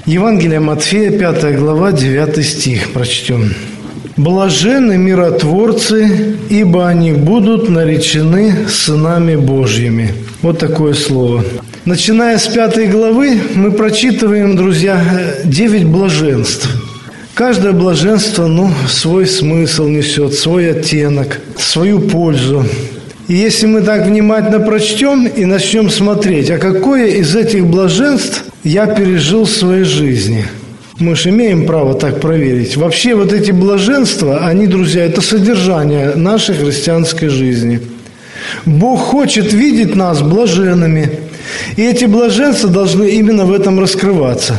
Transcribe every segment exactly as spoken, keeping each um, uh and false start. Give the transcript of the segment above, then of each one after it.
Евангелие Матфея, пятая глава, девятый стих. Прочтем. «Блаженны миротворцы, ибо они будут наречены сынами Божьими». Вот такое слово. Начиная с пятой главы, мы прочитываем, друзья, девять блаженств. Каждое блаженство, ну, свой смысл несет, свой оттенок, свою пользу. И если мы так внимательно прочтем и начнем смотреть, а какое из этих блаженств я пережил в своей жизни, мы же имеем право так проверить. Вообще вот эти блаженства, они, друзья, это содержание нашей христианской жизни. Бог хочет видеть нас блаженными, и эти блаженства должны именно в этом раскрываться.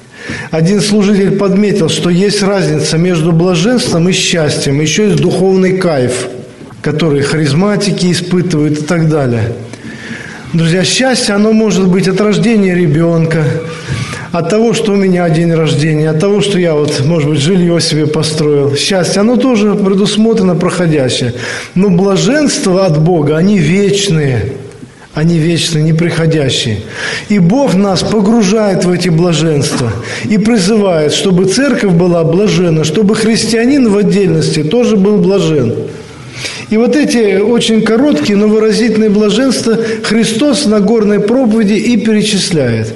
Один служитель подметил, что есть разница между блаженством и счастьем, еще есть духовный кайф, который харизматики испытывают и так далее. Друзья, счастье, оно может быть от рождения ребенка, от того, что у меня день рождения, от того, что я вот, может быть, жилье себе построил. Счастье, оно тоже предусмотрено проходящее. Но блаженства от Бога, они вечные. Они вечные, неприходящие. И Бог нас погружает в эти блаженства и призывает, чтобы церковь была блаженна, чтобы христианин в отдельности тоже был блажен. И вот эти очень короткие, но выразительные блаженства Христос на Нагорной проповеди и перечисляет.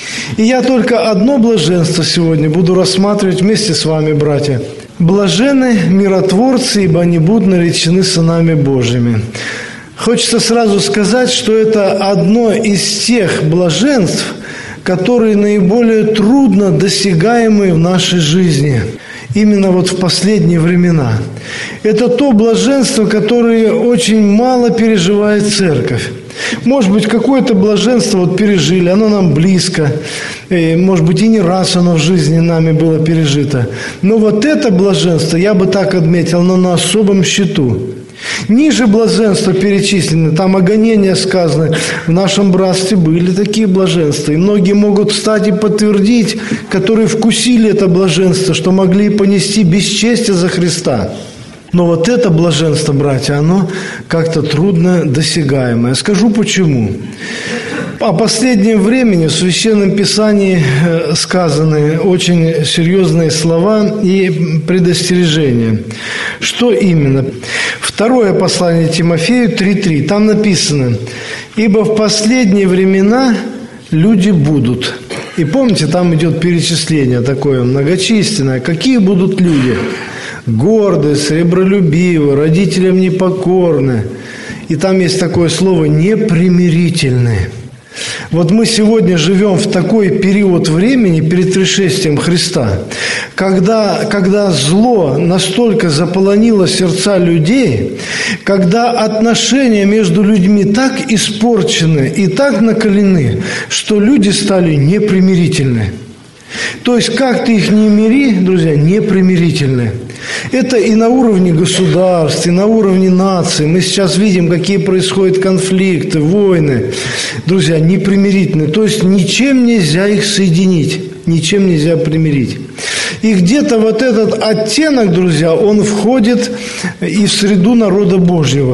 И я только одно блаженство сегодня буду рассматривать вместе с вами, братья. «Блаженны миротворцы, ибо они будут наречены сынами Божьими». Хочется сразу сказать, что это одно из тех блаженств, которые наиболее трудно досягаемые в нашей жизни, именно вот в последние времена. Это то блаженство, которое очень мало переживает церковь. Может быть, какое-то блаженство вот пережили, оно нам близко, и, может быть, и не раз оно в жизни нами было пережито. Но вот это блаженство, я бы так отметил, оно на особом счету. Ниже блаженства перечислены, там о гонениях сказано, в нашем братстве были такие блаженства. И многие могут встать и подтвердить, которые вкусили это блаженство, что могли понести бесчестие за Христа. Но вот это блаженство, братья, оно как-то трудно досягаемое. Скажу почему. О последнем времени в Священном Писании сказаны очень серьезные слова и предостережения. Что именно? Второе послание Тимофею три три. Там написано: «Ибо в последние времена люди будут». И помните, там идет перечисление такое многочисленное. Какие будут люди? Гордые, сребролюбивые, родителям непокорны. И там есть такое слово «непримирительные». Вот мы сегодня живем в такой период времени перед пришествием Христа, когда, когда зло настолько заполонило сердца людей, когда отношения между людьми так испорчены и так накалены, что люди стали непримирительны. То есть, как ты их не мири, друзья, непримирительны. Это и на уровне государств, и на уровне наций. Мы сейчас видим, какие происходят конфликты, войны. Друзья, непримирительны. То есть, ничем нельзя их соединить, ничем нельзя примирить. И где-то вот этот оттенок, друзья, он входит и в среду народа Божьего.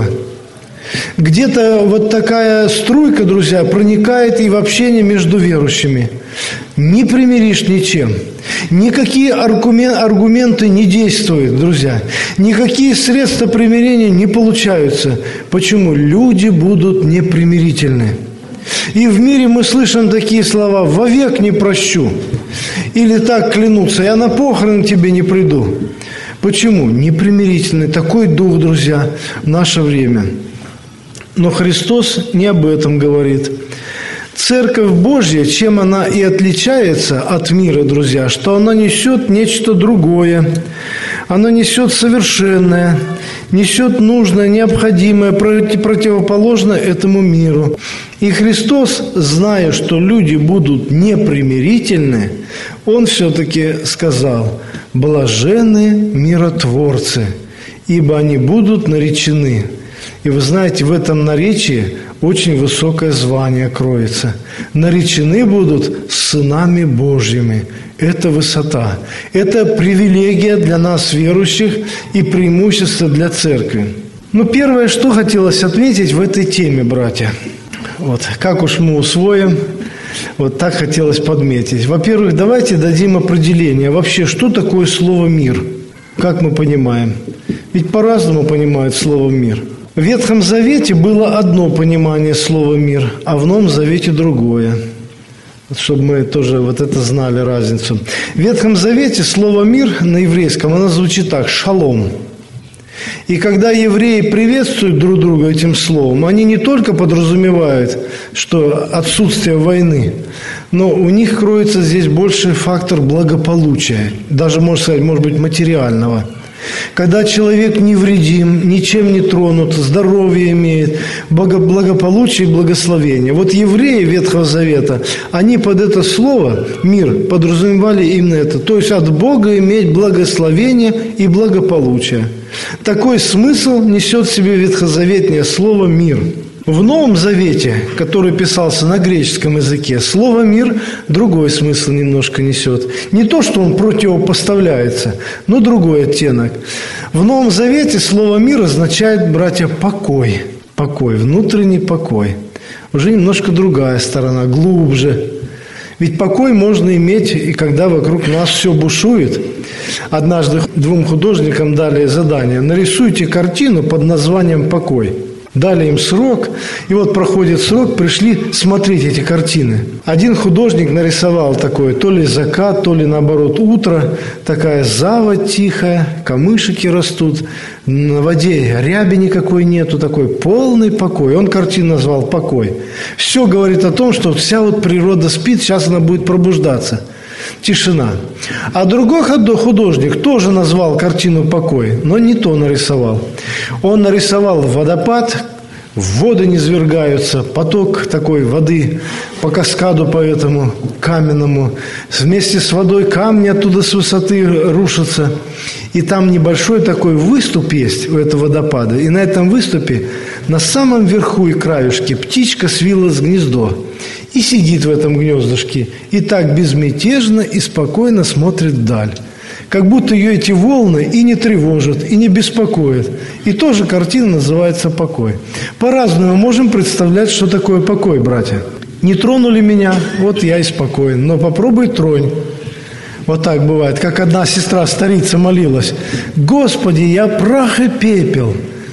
Где-то вот такая струйка, друзья, проникает и в общение между верующими. Не примиришь ничем. Никакие аргументы не действуют, друзья. Никакие средства примирения не получаются. Почему? Люди будут непримирительны. И в мире мы слышим такие слова: «Вовек не прощу». Или так клянутся: «Я на похороны тебе не приду». Почему? Непримирительный такой дух, друзья, в наше время. Но Христос не об этом говорит. Церковь Божья, чем она и отличается от мира, друзья, что она несет нечто другое. Она несет совершенное, несет нужное, необходимое, противоположное этому миру. И Христос, зная, что люди будут непримирительны, Он все-таки сказал: «Блаженны миротворцы, ибо они будут наречены». И вы знаете, в этом наречии очень высокое звание кроется. Наречены будут сынами Божьими. Это высота. Это привилегия для нас, верующих, и преимущество для церкви. Но первое, что хотелось отметить в этой теме, братья. Вот, как уж мы усвоим, Вот так хотелось подметить. Во-первых, давайте дадим определение. Вообще, что такое слово «мир»? Как мы понимаем? Ведь по-разному понимают слово «мир». В Ветхом Завете было одно понимание слова «мир», а в Новом Завете другое. Чтобы мы тоже вот это знали разницу. В Ветхом Завете слово «мир» на еврейском, оно звучит так – «шалом». И когда евреи приветствуют друг друга этим словом, они не только подразумевают, что отсутствие войны, но у них кроется здесь больший фактор благополучия, даже, можно сказать, может быть, материального. Когда человек невредим, ничем не тронут, здоровье имеет, благополучие и благословение. Вот евреи Ветхого Завета, они под это слово «мир» подразумевали именно это. То есть от Бога иметь благословение и благополучие. Такой смысл несет в себе ветхозаветное слово «мир». В Новом Завете, который писался на греческом языке, слово «мир» другой смысл немножко несет. Не то, что он противопоставляется, но другой оттенок. В Новом Завете слово «мир» означает, братья, покой. Покой, внутренний покой. Уже немножко другая сторона, глубже. Ведь покой можно иметь, и когда вокруг нас все бушует. Однажды двум художникам дали задание: нарисуйте картину под названием «Покой». Дали им срок, и вот проходит срок, пришли смотреть эти картины. Один художник нарисовал такое, то ли закат, то ли наоборот утро, такая заводь тихая, камышики растут, на воде ряби никакой нету, такой полный покой. Он картину назвал «Покой». Все говорит о том, что вся вот природа спит, сейчас она будет пробуждаться. Тишина. А другой художник тоже назвал картину «Покой», но не то нарисовал. Он нарисовал водопад, воды низвергаются, поток такой воды по каскаду, по этому каменному. Вместе с водой камни оттуда с высоты рушатся. И там небольшой такой выступ есть у этого водопада. И на этом выступе на самом верху и краюшке птичка свилась гнездо. И сидит в этом гнездышке, и так безмятежно и спокойно смотрит вдаль. Как будто ее эти волны и не тревожат, и не беспокоят. И тоже картина называется «Покой». По-разному можем представлять, что такое покой, братья. Не тронули меня, вот я и спокоен, но попробуй тронь. Вот так бывает, как одна сестра-старица молилась: «Господи, я прах и пепел».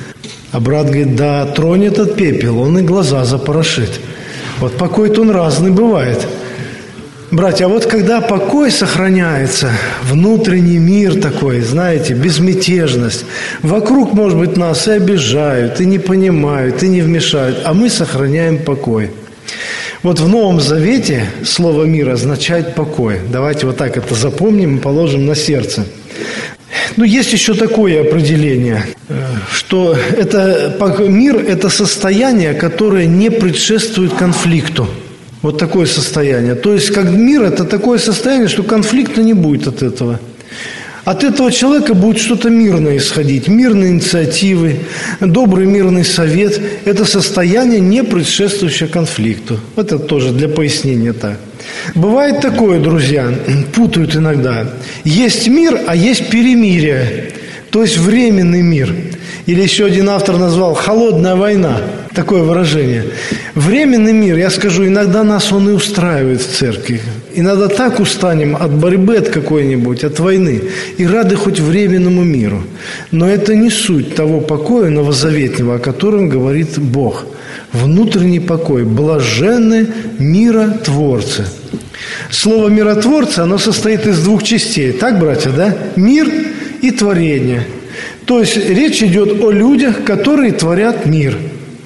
А брат говорит: да, тронь этот пепел, он и глаза запорошит. Вот покой-то он разный бывает. Братья, а вот когда покой сохраняется, внутренний мир такой, знаете, безмятежность, вокруг, может быть, нас и обижают, и не понимают, и не вмешают, а мы сохраняем покой. Вот в Новом Завете слово «мир» означает покой. Давайте вот так это запомним и положим на сердце. Ну, есть еще такое определение, что это, мир – это состояние, которое не предшествует конфликту. Вот такое состояние. То есть, как мир – это такое состояние, что конфликта не будет от этого. От этого человека будет что-то мирное исходить, мирные инициативы, добрый мирный совет. Это состояние, не предшествующее конфликту. Это тоже для пояснения так. Бывает такое, друзья, путают иногда. Есть мир, а есть перемирие, то есть временный мир. Или еще один автор назвал «холодная война». Такое выражение. Временный мир, я скажу, иногда нас он и устраивает в церкви. Иногда так устанем от борьбы от какой-нибудь, от войны, и рады хоть временному миру. Но это не суть того покоя новозаветного, о котором говорит Бог. Внутренний покой. Блаженны миротворцы. Слово «миротворцы», оно состоит из двух частей. Так, братья, да? Мир и творение. То есть речь идет о людях, которые творят мир.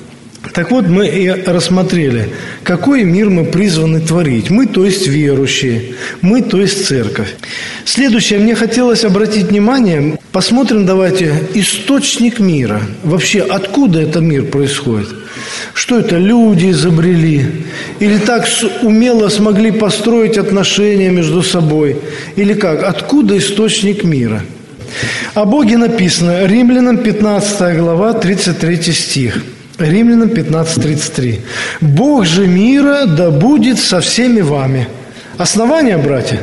Так вот, мы и рассмотрели, какой мир мы призваны творить. Мы, то есть верующие, мы, то есть церковь. Следующее, мне хотелось обратить внимание, посмотрим давайте источник мира. Вообще, откуда этот мир происходит? Что это люди изобрели? Или так умело смогли построить отношения между собой? Или как? Откуда источник мира? О Боге написано, Римлянам пятнадцатая глава, тридцать третий стих. Римлянам пятнадцать тридцать три. «Бог же мира да будет со всеми вами». Основание, братья?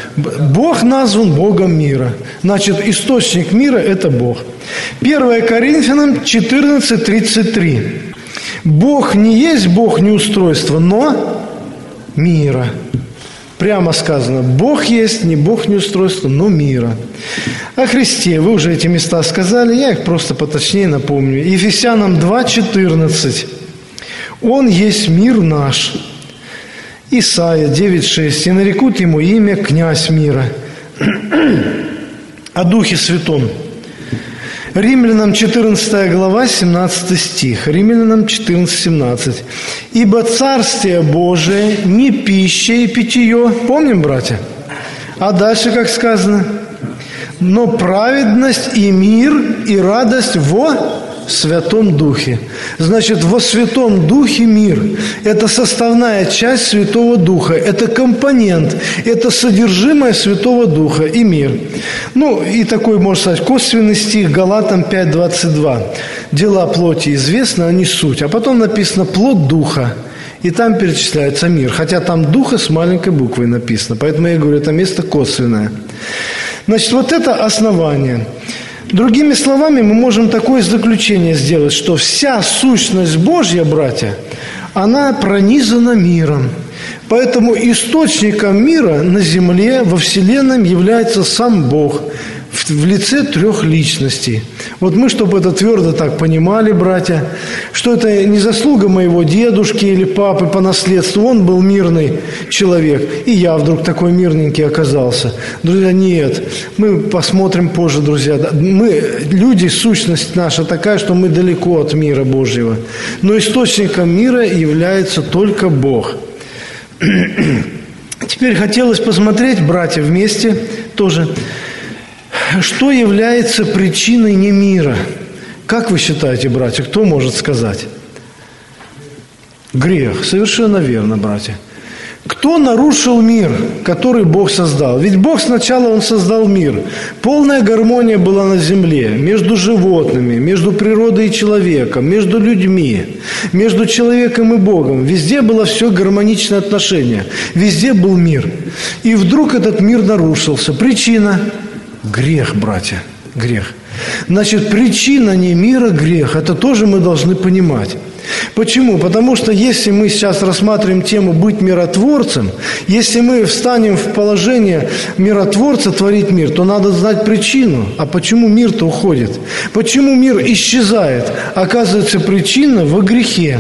Бог назван Богом мира. Значит, источник мира – это Бог. первое Коринфянам четырнадцать тридцать три. «Бог не есть Бог неустройства, но мира. Прямо сказано, Бог есть, не Бог не устройство, но мира. О Христе вы уже эти места сказали, я их просто поточнее напомню. Ефесянам два четырнадцать. Он есть мир наш. Исайя девять шесть. И нарекут ему имя князь мира. О Духе Святом. Римлянам четырнадцатая глава, семнадцатый стих. Римлянам четырнадцать семнадцать. «Ибо Царствие Божие не пища и питье». Помним, братья? А дальше как сказано? «Но праведность и мир и радость во Святом Духе». Значит, во Святом Духе мир. Это составная часть Святого Духа. Это компонент. Это содержимое Святого Духа и мир. Ну, и такой, можно сказать, косвенный стих Галатам пять двадцать два. «Дела плоти известны, они суть». А потом написано «плод Духа». И там перечисляется мир. Хотя там Духа с маленькой буквой написано. Поэтому я говорю, это место косвенное. Значит, вот это основание. Другими словами, мы можем такое заключение сделать, что вся сущность Божья, братья, она пронизана миром. Поэтому источником мира на земле, во Вселенной является сам Бог в лице трех личностей. Вот мы, чтобы это твердо так понимали, братья, что это не заслуга моего дедушки или папы по наследству, он был мирный человек, и я вдруг такой мирненький оказался. Друзья, нет, мы посмотрим позже, друзья. Мы, люди, сущность наша такая, что мы далеко от мира Божьего. Но источником мира является только Бог. Теперь хотелось посмотреть, братья, вместе тоже, что является причиной не мира. Как вы считаете, братья, кто может сказать? Грех. Совершенно верно, братья. Кто нарушил мир, который Бог создал? Ведь Бог сначала Он создал мир. Полная гармония была на земле, между животными, между природой и человеком, между людьми, между человеком и Богом. Везде было все гармоничное отношение. Везде был мир. И вдруг этот мир нарушился. Причина – грех, братья, грех. Значит, причина не мира – грех. Это тоже мы должны понимать. Почему? Потому что если мы сейчас рассматриваем тему «быть миротворцем», если мы встанем в положение миротворца творить мир, то надо знать причину. А почему мир-то уходит? Почему мир исчезает? Оказывается, причина во грехе.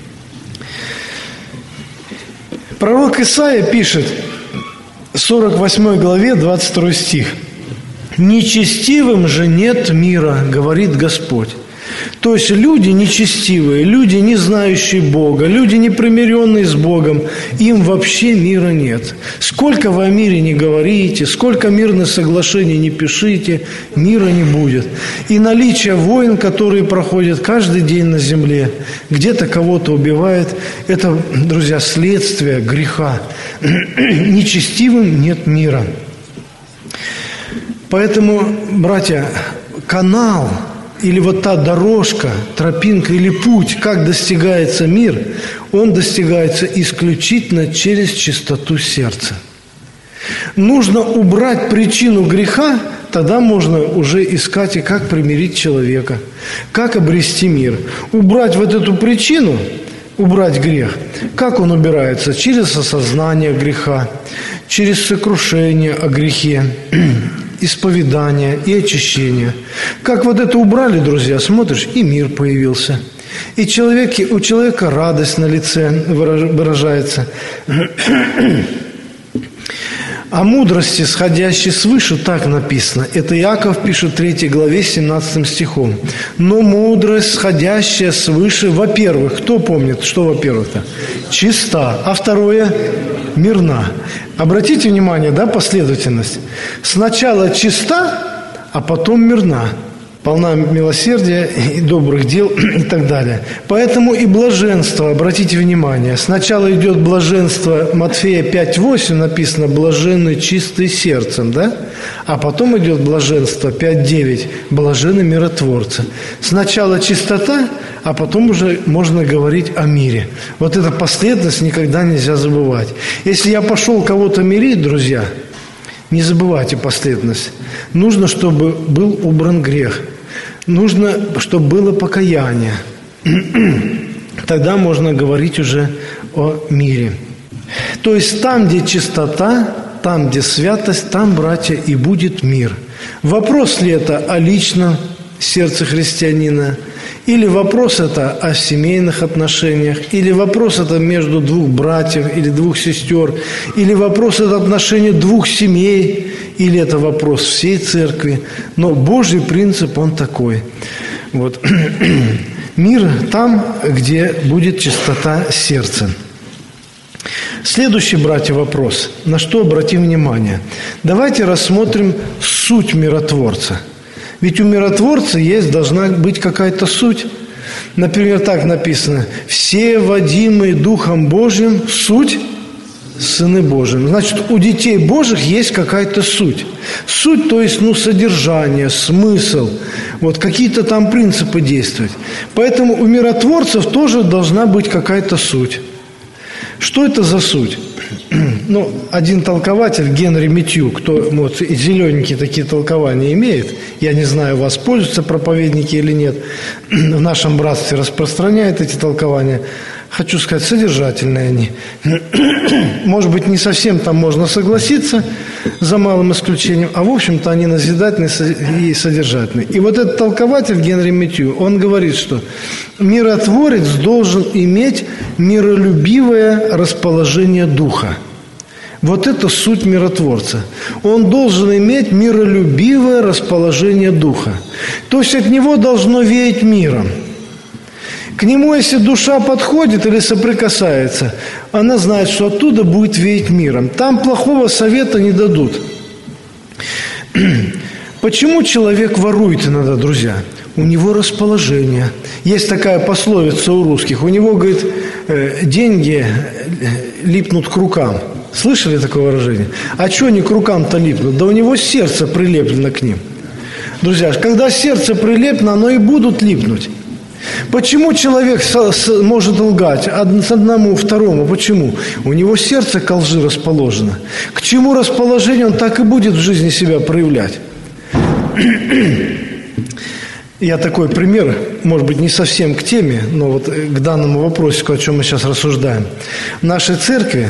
Пророк Исаия пишет в сорок восьмой главе, двадцать второй стих. «Нечестивым же нет мира, говорит Господь». То есть люди нечестивые, люди, не знающие Бога, люди, непримиренные с Богом, им вообще мира нет. Сколько вы о мире не говорите, сколько мирных соглашений не пишите, мира не будет. И наличие войн, которые проходят каждый день на земле, где-то кого-то убивает, это, друзья, следствие греха. Нечестивым нет мира. Поэтому, братья, канал или вот та дорожка, тропинка или путь, как достигается мир, он достигается исключительно через чистоту сердца. Нужно убрать причину греха, тогда можно уже искать и как примирить человека, как обрести мир. Убрать вот эту причину, убрать грех. Как он убирается? Через осознание греха, через сокрушение о грехе, исповедание и очищение. Как вот это убрали, друзья, смотришь, и мир появился. И человек, у человека радость на лице выражается. О мудрости, сходящей свыше, так написано. Это Иаков пишет в третьей главе, семнадцатым стихом. Но мудрость, сходящая свыше, во-первых, кто помнит, что во-первых-то? Чиста. А второе? Мирна. Обратите внимание, да, последовательность. Сначала чиста, а потом мирна. Полна милосердия и добрых дел и так далее. Поэтому и блаженство, обратите внимание, сначала идет блаженство, Матфея пять восемь написано, блаженны чистые сердцем, да? А потом идет блаженство пять девять, блаженны миротворцы. Сначала чистота, а потом уже можно говорить о мире. Вот эта последовательность никогда нельзя забывать. Если я пошел кого-то мирить, друзья, не забывайте последовательность. Нужно, чтобы был убран грех. Нужно, чтобы было покаяние. Тогда можно говорить уже о мире. То есть там, где чистота, там, где святость, там, братья, и будет мир. Вопрос ли это о личном сердце христианина, или вопрос это о семейных отношениях, или вопрос это между двух братьев или двух сестер, или вопрос это отношение двух семей, или это вопрос всей церкви. Но Божий принцип, он такой. Вот. Мир там, где будет чистота сердца. Следующий, братья, вопрос. На что обратим внимание? Давайте рассмотрим суть миротворца. Ведь у миротворца есть, должна быть какая-то суть. Например, так написано: «Все водимые Духом Божьим суть сыны Божьи». Значит, у детей Божьих есть какая-то суть. Суть, то есть, ну, содержание, смысл, вот какие-то там принципы действовать. Поэтому у миротворцев тоже должна быть какая-то суть. Что это за суть? Ну, один толкователь, Генри Митью, кто вот, и зелененькие такие толкования имеет, я не знаю, воспользуются проповедники или нет, в нашем братстве распространяют эти толкования. Хочу сказать, содержательные они. Может быть, не совсем там можно согласиться, за малым исключением, а в общем-то они назидательные и содержательные. И вот этот толкователь Генри Митью, он говорит, что миротворец должен иметь миролюбивое расположение духа. Вот это суть миротворца. Он должен иметь миролюбивое расположение духа. То есть от него должно веять миром. К нему, если душа подходит или соприкасается, она знает, что оттуда будет веять миром. Там плохого совета не дадут. Почему человек ворует иногда, друзья? У него расположение. Есть такая пословица у русских. У него, говорит, деньги липнут к рукам. Слышали такое выражение? А что они к рукам-то липнут? Да у него сердце прилеплено к ним. Друзья, когда сердце прилеплено, оно и будут липнуть. Почему человек может лгать одному, второму? Почему? У него сердце ко лжи расположено. К чему расположение, он так и будет в жизни себя проявлять. Я такой пример, может быть, не совсем к теме, но вот к данному вопросу, о чем мы сейчас рассуждаем. В нашей церкви,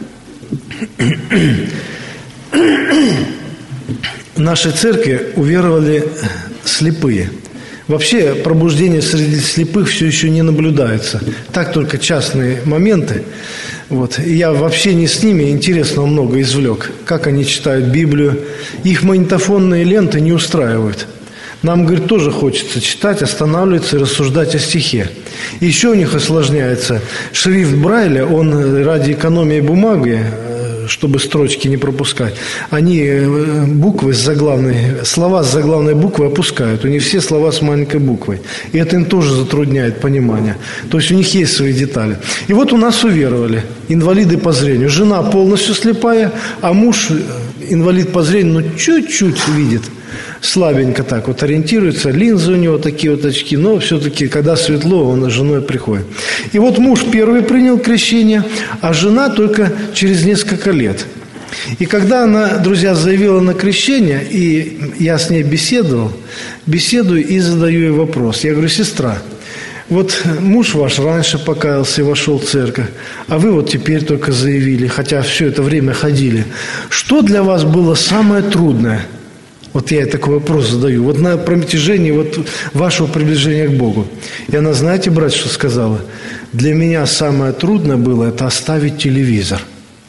в нашей церкви уверовали слепые. Вообще пробуждение среди слепых все еще не наблюдается. Так только частные моменты. Вот. И я в общении с ними интересного много извлек. Как они читают Библию. Их магнитофонные ленты не устраивают. Нам, говорит, тоже хочется читать, останавливаться и рассуждать о стихе. Еще у них осложняется. Шрифт Брайля, он ради экономии бумаги, чтобы строчки не пропускать, они буквы с заглавной, слова с заглавной буквы опускают. У них все слова с маленькой буквой. И это им тоже затрудняет понимание. То есть у них есть свои детали. И вот у нас уверовали инвалиды по зрению. Жена полностью слепая, а муж инвалид по зрению, но чуть-чуть видит. Слабенько так вот ориентируется, линзы у него такие вот очки, но все-таки, когда светло, он с женой приходит. И вот муж первый принял крещение, а жена только через несколько лет. И когда она, друзья, заявила на крещение, и я с ней беседовал, беседую и задаю ей вопрос. Я говорю: сестра, вот муж ваш раньше покаялся и вошел в церковь, а вы вот теперь только заявили, хотя все это время ходили. Что для вас было самое трудное? Вот я ей такой вопрос задаю. Вот на протяжении вот вашего приближения к Богу. И она, знаете, брат, что сказала? Для меня самое трудное было это оставить телевизор.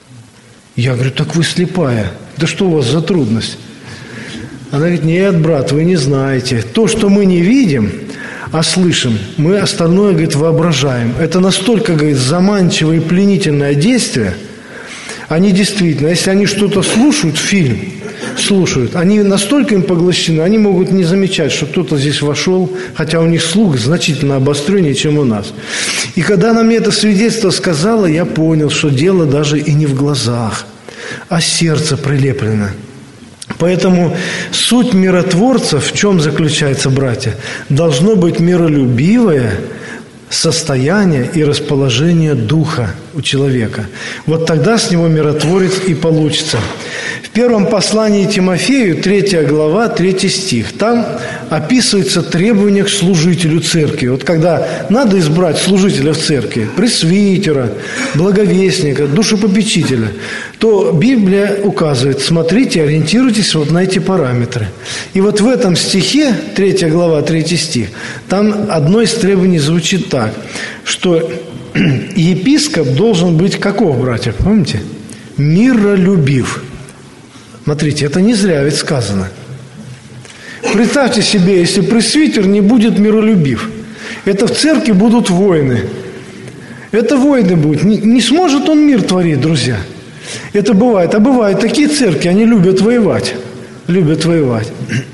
Я говорю: так вы слепая. Да что у вас за трудность? Она говорит: нет, брат, вы не знаете. То, что мы не видим, а слышим, мы остальное, говорит, воображаем. Это настолько, говорит, заманчивое и пленительное действие. Они действительно, если они что-то слушают, фильм, слушают, они настолько им поглощены, они могут не замечать, что кто-то здесь вошел, хотя у них слух значительно обостреннее, чем у нас. И когда она мне это свидетельство сказала, я понял, что дело даже и не в глазах, а сердце прилеплено. Поэтому суть миротворца в чем заключается, братья? Должно быть миролюбивое состояние и расположение духа у человека. Вот тогда с него миротворец и получится. В первом послании Тимофею, третья глава, третий стих. Там описывается требование к служителю церкви. Вот когда надо избрать служителя в церкви, пресвитера, благовестника, душепопечителя, то Библия указывает: смотрите, ориентируйтесь вот на эти параметры. И вот в этом стихе, третья глава, третий стих, там одно из требований звучит так, что епископ должен быть каков, братья, помните? Миролюбив. Смотрите, это не зря ведь сказано. Представьте себе, если пресвитер не будет миролюбив, это в церкви будут войны. Это войны будут. Не, не сможет он мир творить, друзья. Это бывает. А бывают такие церкви, они любят воевать. Любят воевать.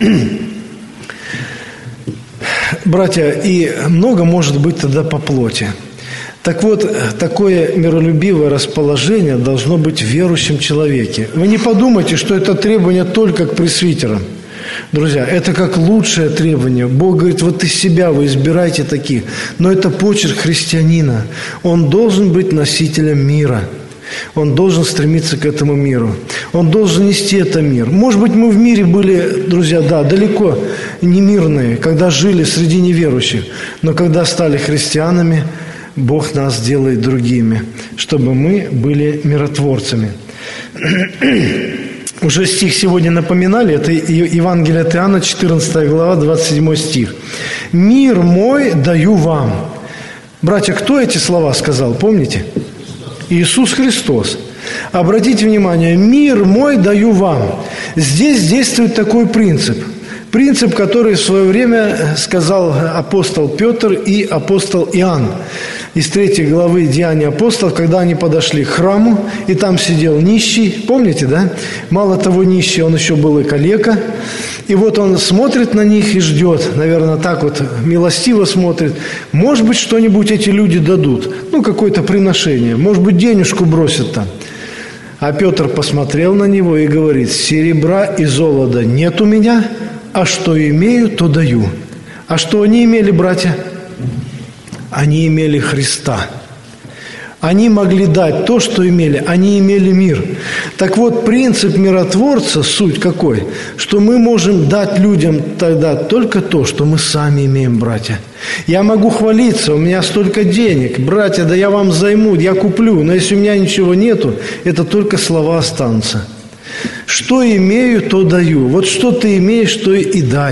Братья, и много может быть тогда по плоти. Так вот, такое миролюбивое расположение должно быть в верующем человеке. Вы не подумайте, что это требование только к пресвитерам. Друзья, это как лучшее требование. Бог говорит, вот из себя вы избирайте таких. Но это почерк христианина. Он должен быть носителем мира. Он должен стремиться к этому миру. Он должен нести этот мир. Может быть, мы в мире были, друзья, да, далеко не мирные, когда жили среди неверующих. Но когда стали христианами, Бог нас делает другими, чтобы мы были миротворцами. Уже стих сегодня напоминали, это Евангелие от Иоанна, четырнадцатая глава, двадцать седьмой стих. «Мир мой даю вам». Братья, кто эти слова сказал, помните? Иисус Христос. Обратите внимание, «Мир мой даю вам». Здесь действует такой принцип. Принцип, который в свое время сказал апостол Петр и апостол Иоанн. Из третьей главы Деяний апостолов, когда они подошли к храму, и там сидел нищий, помните, да? Мало того, нищий, он еще был и калека. И вот он смотрит на них и ждет, наверное, так вот милостиво смотрит. Может быть, что-нибудь эти люди дадут, ну, какое-то приношение, может быть, денежку бросят там. А Петр посмотрел на него и говорит: «Серебра и золота нет у меня, а что имею, то даю». А что они имели, братья? Они имели Христа. Они могли дать то, что имели. Они имели мир. Так вот, принцип миротворца, суть какой? Что мы можем дать людям тогда только то, что мы сами имеем, братья. Я могу хвалиться, у меня столько денег. Братья, да я вам займу, я куплю. Но если у меня ничего нету, это только слова останутся. Что имею, то даю. Вот что ты имеешь, то и дай.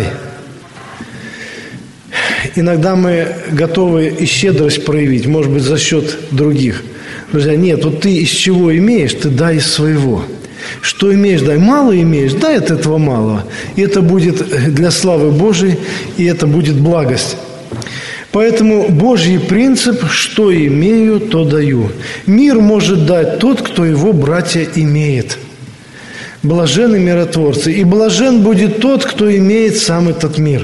Иногда мы готовы и щедрость проявить, может быть, за счет других. Друзья, нет, вот ты из чего имеешь, ты дай из своего. Что имеешь, дай. Мало имеешь, дай от этого малого. И это будет для славы Божией, и это будет благость. Поэтому Божий принцип, что имею, то даю. Мир может дать тот, кто его, братья, имеет. Блаженны миротворцы. И блажен будет тот, кто имеет сам этот мир.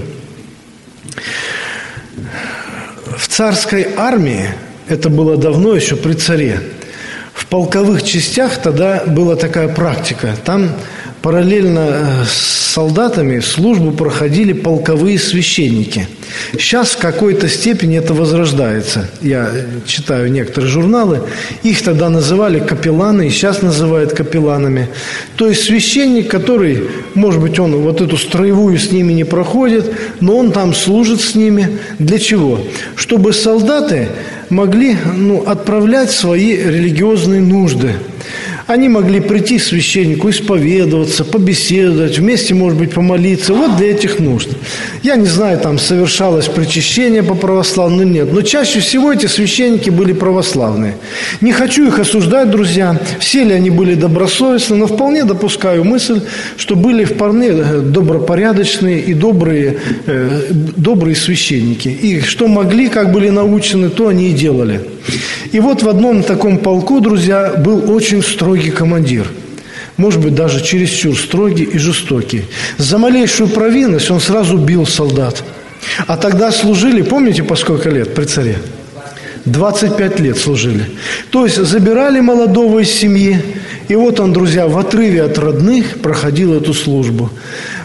В царской армии, это было давно, еще при царе, в полковых частях тогда была такая практика. Там параллельно с солдатами службу проходили полковые священники. Сейчас в какой-то степени это возрождается. Я читаю некоторые журналы. Их тогда называли капелланы, и сейчас называют капелланами. То есть священник, который, может быть, он вот эту строевую с ними не проходит, но он там служит с ними. Для чего? Чтобы солдаты могли, ну, отправлять свои религиозные нужды. Они могли прийти к священнику, исповедоваться, побеседовать, вместе, может быть, помолиться. Вот для этих нужд. Я не знаю, там совершалось причащение по православному, нет. Но чаще всего эти священники были православные. Не хочу их осуждать, друзья. Все ли они были добросовестны, но вполне допускаю мысль, что были вполне добропорядочные и добрые, э, добрые священники. И что могли, как были научены, то они и делали. И вот в одном таком полку, друзья, был очень строгий командир. Может быть, даже чересчур строгий и жестокий. За малейшую провинность он сразу бил солдат. А тогда служили, помните, по сколько лет при царе? двадцать пять лет служили. То есть забирали молодого из семьи. И вот он, друзья, в отрыве от родных проходил эту службу.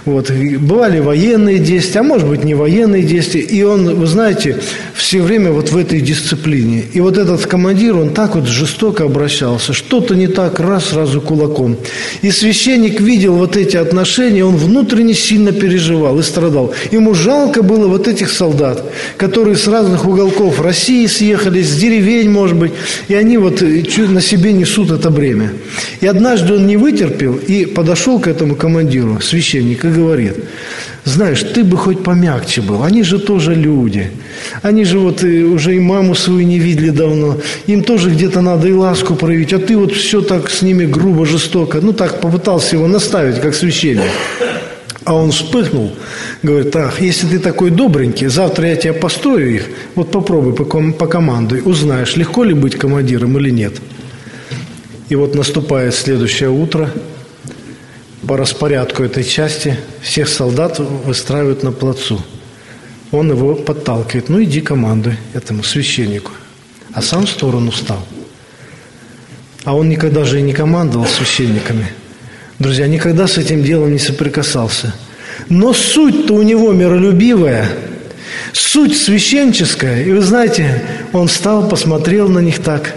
Вот. Бывали военные действия, а может быть не военные действия. И он, вы знаете, все время вот в этой дисциплине. И вот этот командир, он так вот жестоко обращался. Что-то не так, раз, сразу кулаком. И священник видел вот эти отношения, он внутренне сильно переживал и страдал. Ему жалко было вот этих солдат, которые с разных уголков России съехали, с деревень, может быть, и они вот на себе несут это бремя. И однажды он не вытерпел и подошел к этому командиру, священник, и говорит: знаешь, ты бы хоть помягче был, они же тоже люди, они же вот уже и маму свою не видели давно, им тоже где-то надо и ласку проявить, а ты вот все так с ними грубо, жестоко. Ну так попытался его наставить, как священник. А он вспыхнул, говорит: ах, если ты такой добренький, завтра я тебя построю их, вот попробуй покомандуй, узнаешь, легко ли быть командиром или нет. И вот наступает следующее утро, по распорядку этой части всех солдат выстраивают на плацу. Он его подталкивает: ну иди командуй этому священнику. А сам в сторону встал. А он никогда же и не командовал священниками. Друзья, никогда с этим делом не соприкасался. Но суть-то у него миролюбивая, суть священческая. И вы знаете, он встал, посмотрел на них так,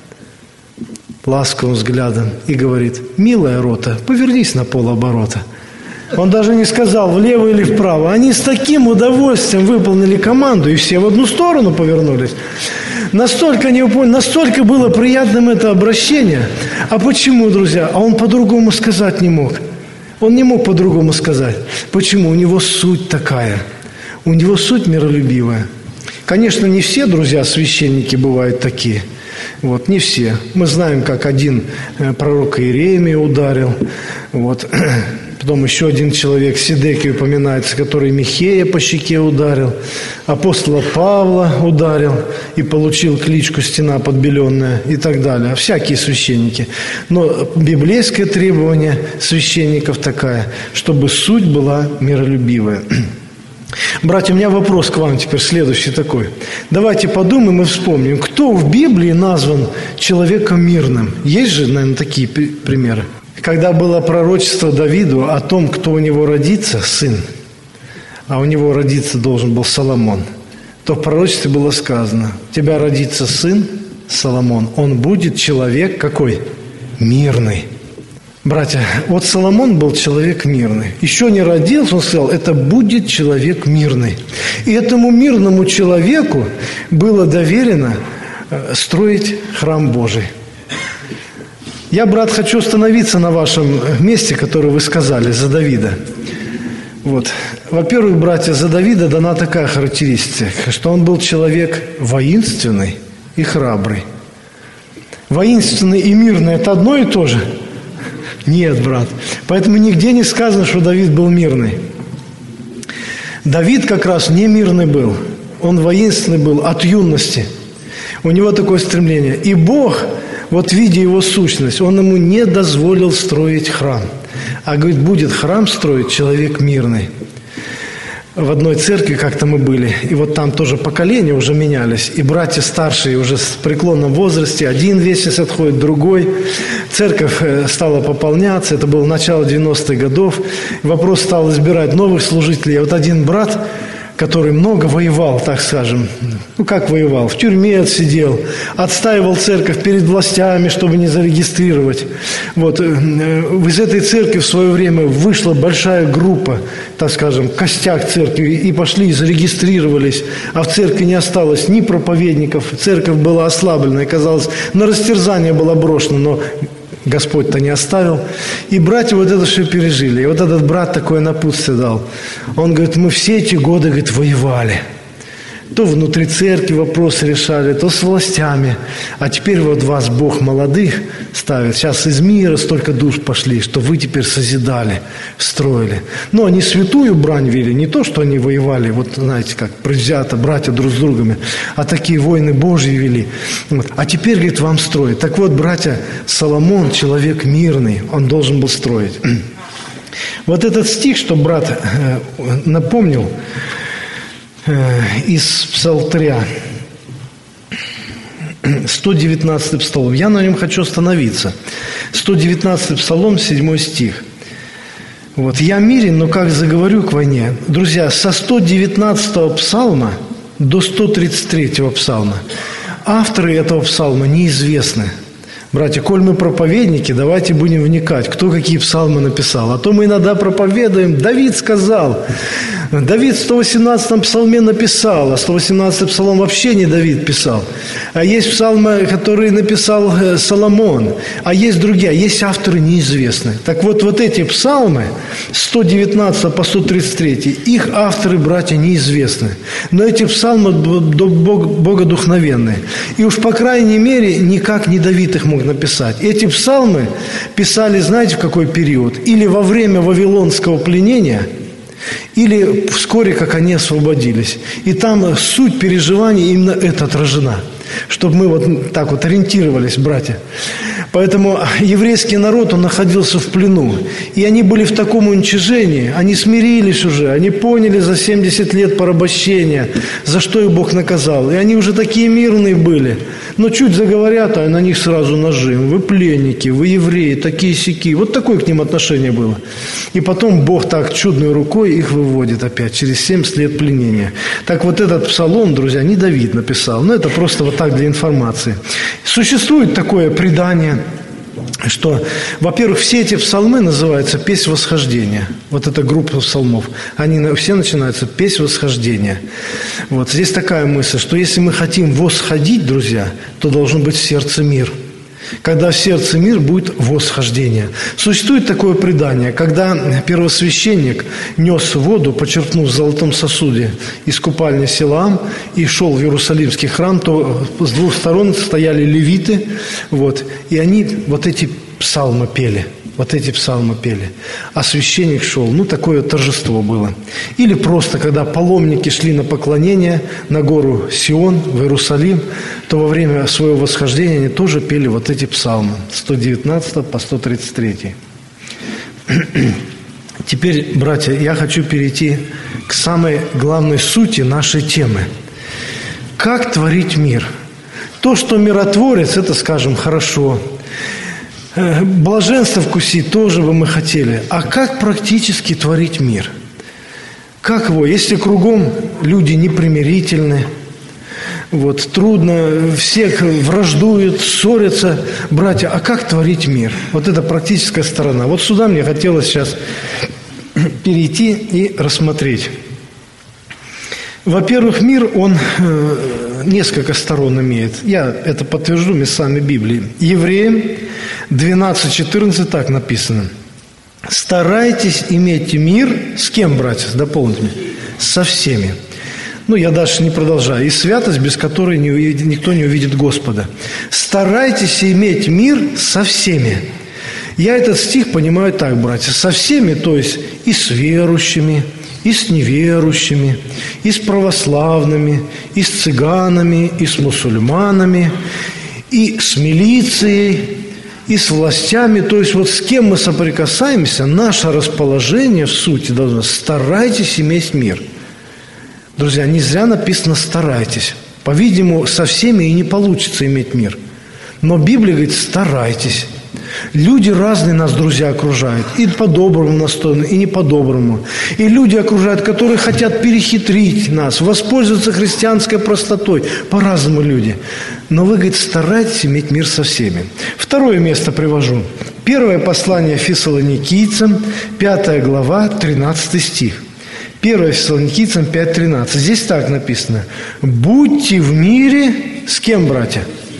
ласковым взглядом, и говорит: милая рота, повернись на полоборота. Он даже не сказал влево или вправо. Они с таким удовольствием выполнили команду, и все в одну сторону повернулись. Настолько, не упо... Настолько было приятным это обращение. А почему, друзья? А он по-другому сказать не мог. Он не мог по-другому сказать. Почему? У него суть такая. У него суть миролюбивая. Конечно, не все, друзья, священники бывают такие. Вот, не все. Мы знаем, как один пророк Иеремия ударил. Вот. Потом еще один человек, Сидекий упоминается, который Михея по щеке ударил. Апостола Павла ударил и получил кличку «Стена подбеленная» и так далее. Всякие священники. Но библейское требование священников такая, чтобы суть была миролюбивая. Братья, у меня вопрос к вам теперь следующий такой. Давайте подумаем и вспомним, кто в Библии назван человеком мирным. Есть же, наверное, такие примеры. Когда было пророчество Давиду о том, кто у него родится, сын, а у него родиться должен был Соломон, то в пророчестве было сказано: у тебя родится сын Соломон, он будет человек какой? Мирный. Братья, вот Соломон был человек мирный. Еще не родился, он сказал: это будет человек мирный. И этому мирному человеку было доверено строить храм Божий. Я, брат, хочу остановиться на вашем месте, которое вы сказали, за Давида. Вот. Во-первых, братья, за Давида дана такая характеристика, что он был человек воинственный и храбрый. Воинственный и мирный – это одно и то же? Нет, брат. Поэтому нигде не сказано, что Давид был мирный. Давид как раз не мирный был. Он воинственный был от юности. У него такое стремление. И Бог, вот видя его сущность, он ему не дозволил строить храм. А говорит, будет храм строить человек мирный. В одной церкви как-то мы были, и вот там тоже поколения уже менялись, и братья старшие уже в преклонном возрасте, один вестниц отходит, другой. Церковь стала пополняться, это было начало девяностых годов, вопрос стал избирать новых служителей. И вот один брат, который много воевал, так скажем, ну как воевал, в тюрьме отсидел, отстаивал церковь перед властями, чтобы не зарегистрировать. Вот из этой церкви в свое время вышла большая группа, так скажем, костяк церкви, и пошли и зарегистрировались, а в церкви не осталось ни проповедников, церковь была ослаблена, и, казалось, на растерзание была брошена, но Господь-то не оставил. И братья вот это все пережили. И вот этот брат такое напутствие дал. Он говорит, мы все эти годы, говорит, воевали. То внутри церкви вопросы решали, то с властями. А теперь вот вас Бог молодых ставит. Сейчас из мира столько душ пошли, что вы теперь созидали, строили. Но они святую брань вели. Не то, что они воевали, вот знаете, как предвзято, братья друг с другом, а такие войны Божьи вели. Вот. А теперь, говорит, вам строить. Так вот, братья, Соломон человек мирный, он должен был строить. Вот этот стих, что брат напомнил, из Псалтыря, сто девятнадцатый псалом. Я на нем хочу остановиться. сто девятнадцатый псалом, седьмой стих. Вот, я мирен, но как заговорю к войне. Друзья, со сто девятнадцатого псалма до сто тридцать третьего псалма авторы этого псалма неизвестны. Братья, коль мы проповедники, давайте будем вникать, кто какие псалмы написал. А то мы иногда проповедуем, Давид сказал. Давид в сто восемнадцатом псалме написал, а сто восемнадцатый псалом вообще не Давид писал. А есть псалмы, которые написал Соломон, а есть другие, а есть авторы неизвестные. Так вот, вот эти псалмы, сто девятнадцатого по сто тридцать третий, их авторы, братья, неизвестны. Но эти псалмы богодухновенные. И уж, по крайней мере, никак не Давид их мог написать. Эти псалмы писали, знаете, в какой период? Или во время вавилонского пленения, или вскоре, как они освободились. И там суть переживаний именно это отражена. Чтобы мы вот так вот ориентировались, братья. Поэтому еврейский народ, он находился в плену. И они были в таком уничижении, они смирились уже, они поняли за семьдесят лет порабощения, за что их Бог наказал. И они уже такие мирные были. Но чуть заговорят, а на них сразу нажим. Вы пленники, вы евреи, такие-сяки. Вот такое к ним отношение было. И потом Бог так чудной рукой их выводит опять через семьдесят лет пленения. Так вот этот псалом, друзья, не Давид написал. Но это просто вот так для информации. Существует такое предание, что, во-первых, все эти псалмы называются «Песнь восхождения». Вот эта группа псалмов. Они все начинаются «Песнь восхождения». Вот здесь такая мысль, что если мы хотим восходить, друзья, то должен быть в сердце мир. Когда в сердце мир, будет восхождение. Существует такое предание, когда первосвященник нес воду, почерпнув в золотом сосуде из купальни Силаам, и шел в Иерусалимский храм, то с двух сторон стояли левиты, вот, и они вот эти псалмы пели. Вот эти псалмы пели. А священник шел. Ну, такое торжество было. Или просто, когда паломники шли на поклонение на гору Сион, в Иерусалим, то во время своего восхождения они тоже пели вот эти псалмы. сто девятнадцатого по сто тридцать третий. Теперь, братья, я хочу перейти к самой главной сути нашей темы. Как творить мир? То, что миротворец, это, скажем, хорошо. Блаженство вкусить тоже бы мы хотели. А как практически творить мир? Как его? Если кругом люди непримирительны, вот, трудно, всех враждуют, ссорятся, братья, а как творить мир? Вот это практическая сторона. Вот сюда мне хотелось сейчас перейти и рассмотреть. Во-первых, мир, он э, несколько сторон имеет. Я это подтвержу местами Библии. Евреям двенадцать четырнадцать так написано. Старайтесь иметь мир с кем, братья? Дополните мне. Со всеми. Ну, я дальше не продолжаю. И святость, без которой не увидит, никто не увидит Господа. Старайтесь иметь мир со всеми. Я этот стих понимаю так, братья. Со всеми, то есть и с верующими, и с неверующими, и с православными, и с цыганами, и с мусульманами, и с милицией, и с властями. То есть вот с кем мы соприкасаемся, наше расположение в сути должно старайтесь иметь мир. Друзья, не зря написано «старайтесь». По-видимому, со всеми и не получится иметь мир. Но Библия говорит «старайтесь». Люди разные нас, друзья, окружают. И по-доброму настроены, и не по-доброму. И люди окружают, которые хотят перехитрить нас, воспользоваться христианской простотой. По-разному люди. Но вы, говорит, старайтесь иметь мир со всеми. Второе место привожу. Первое послание Фессалоникийцам, пятая глава, тринадцатый стих. Первое Фессалоникийцам пять тринадцать. Здесь так написано. «Будьте в мире» с кем, братья?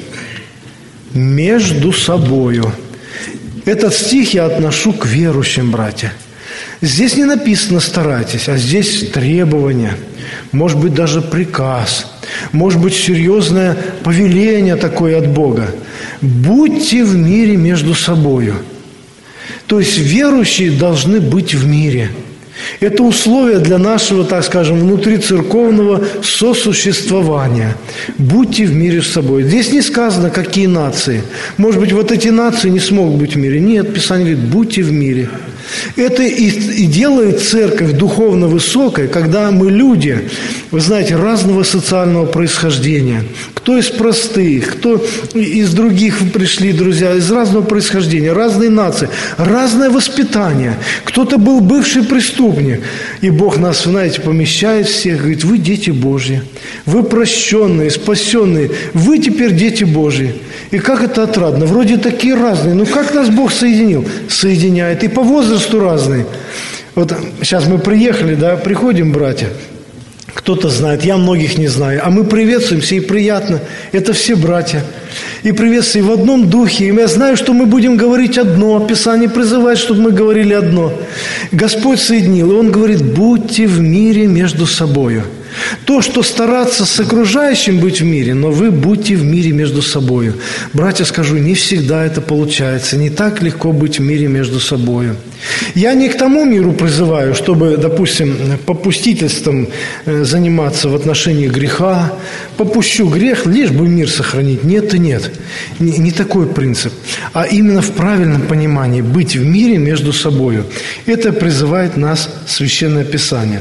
«Между собою». Этот стих я отношу к верующим, братья. Здесь не написано «старайтесь», а здесь требование, может быть, даже приказ, может быть, серьезное повеление такое от Бога. «Будьте в мире между собою». То есть верующие должны быть в мире. Это условие для нашего, так скажем, внутрицерковного сосуществования. Будьте в мире с собой. Здесь не сказано, какие нации. Может быть, вот эти нации не смогут быть в мире. Нет, Писание говорит, будьте в мире. Это и, и делает церковь духовно высокой, когда мы люди, вы знаете, разного социального происхождения. Кто из простых, кто из других пришли, друзья, из разного происхождения, разные нации, разное воспитание. Кто-то был бывший преступник. И Бог нас, знаете, помещает всех, говорит, вы дети Божьи, вы прощенные, спасенные, вы теперь дети Божьи. И как это отрадно. Вроде такие разные, но как нас Бог соединил? Соединяет. И по возрасту разные. Вот сейчас мы приехали, да, приходим, братья. Кто-то знает, я многих не знаю. А мы приветствуемся, и приятно. Это все братья. И приветствуем в одном духе. И я знаю, что мы будем говорить одно. Писание призывает, чтобы мы говорили одно. Господь соединил. И Он говорит, будьте в мире между собою. То, что стараться с окружающим быть в мире, но вы будьте в мире между собою. Братья, скажу, не всегда это получается. Не так легко быть в мире между собою. Я не к тому миру призываю, чтобы, допустим, попустительством заниматься в отношении греха. Попущу грех, лишь бы мир сохранить. Нет и нет. Не, не такой принцип. А именно в правильном понимании быть в мире между собою. Это призывает нас Священное Писание.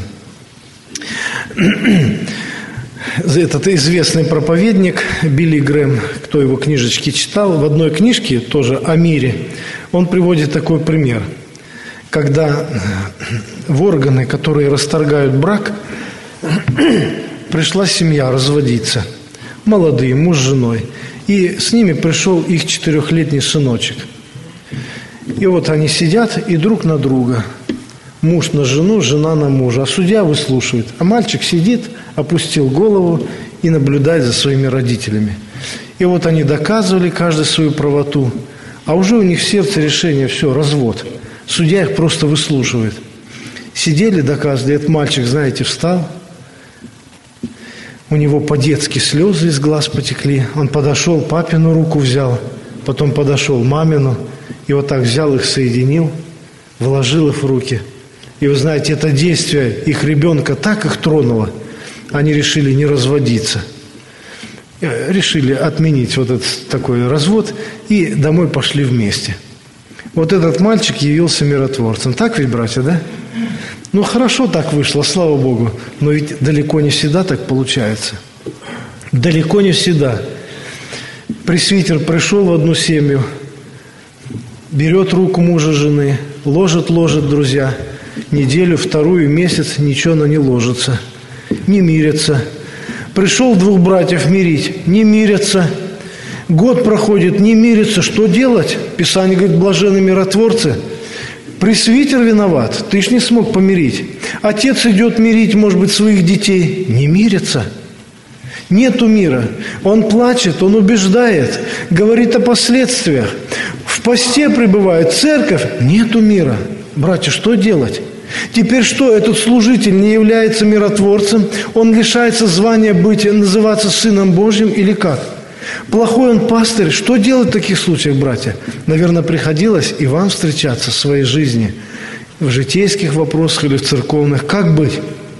Этот известный проповедник Билли Грэм, кто его книжечки читал, в одной книжке, тоже о мире, он приводит такой пример. Когда в органы, которые расторгают брак, пришла семья разводиться, молодые, муж с женой, и с ними пришел их четырехлетний сыночек. И вот они сидят и друг на друга. Муж на жену, жена на мужа. А судья выслушивает. А мальчик сидит, опустил голову и наблюдает за своими родителями. И вот они доказывали каждый свою правоту. А уже у них в сердце решение, все, развод. Судья их просто выслушивает. Сидели, доказывали. Этот мальчик, знаете, встал. У него по-детски слезы из глаз потекли. Он подошел, папину руку взял. Потом подошел мамину. И вот так взял их, соединил, вложил их в руки. И вы знаете, это действие их ребенка так их тронуло, они решили не разводиться. Решили отменить вот этот такой развод и домой пошли вместе. Вот этот мальчик явился миротворцем. Так ведь, братья, да? Ну, хорошо так вышло, слава Богу. Но ведь далеко не всегда так получается. Далеко не всегда. Пресвитер пришел в одну семью, берет руку мужа жены, ложит, ложит, друзья. Неделю, вторую, месяц, ничего она не ложится. Не мирятся. Пришел двух братьев мирить, не мирятся. Год проходит, не мирятся. Что делать? Писание говорит, блаженны миротворцы. Пресвитер виноват, ты ж не смог помирить. Отец идет мирить, может быть, своих детей. Не мирятся. Нету мира. Он плачет, он убеждает, говорит о последствиях. В посте пребывает церковь, нету мира. Братья, что делать? Теперь что, этот служитель не является миротворцем? Он лишается звания быть, называться Сыном Божьим или как? Плохой он пастырь. Что делать в таких случаях, братья? Наверное, приходилось и вам встречаться в своей жизни, в житейских вопросах или в церковных. Как быть?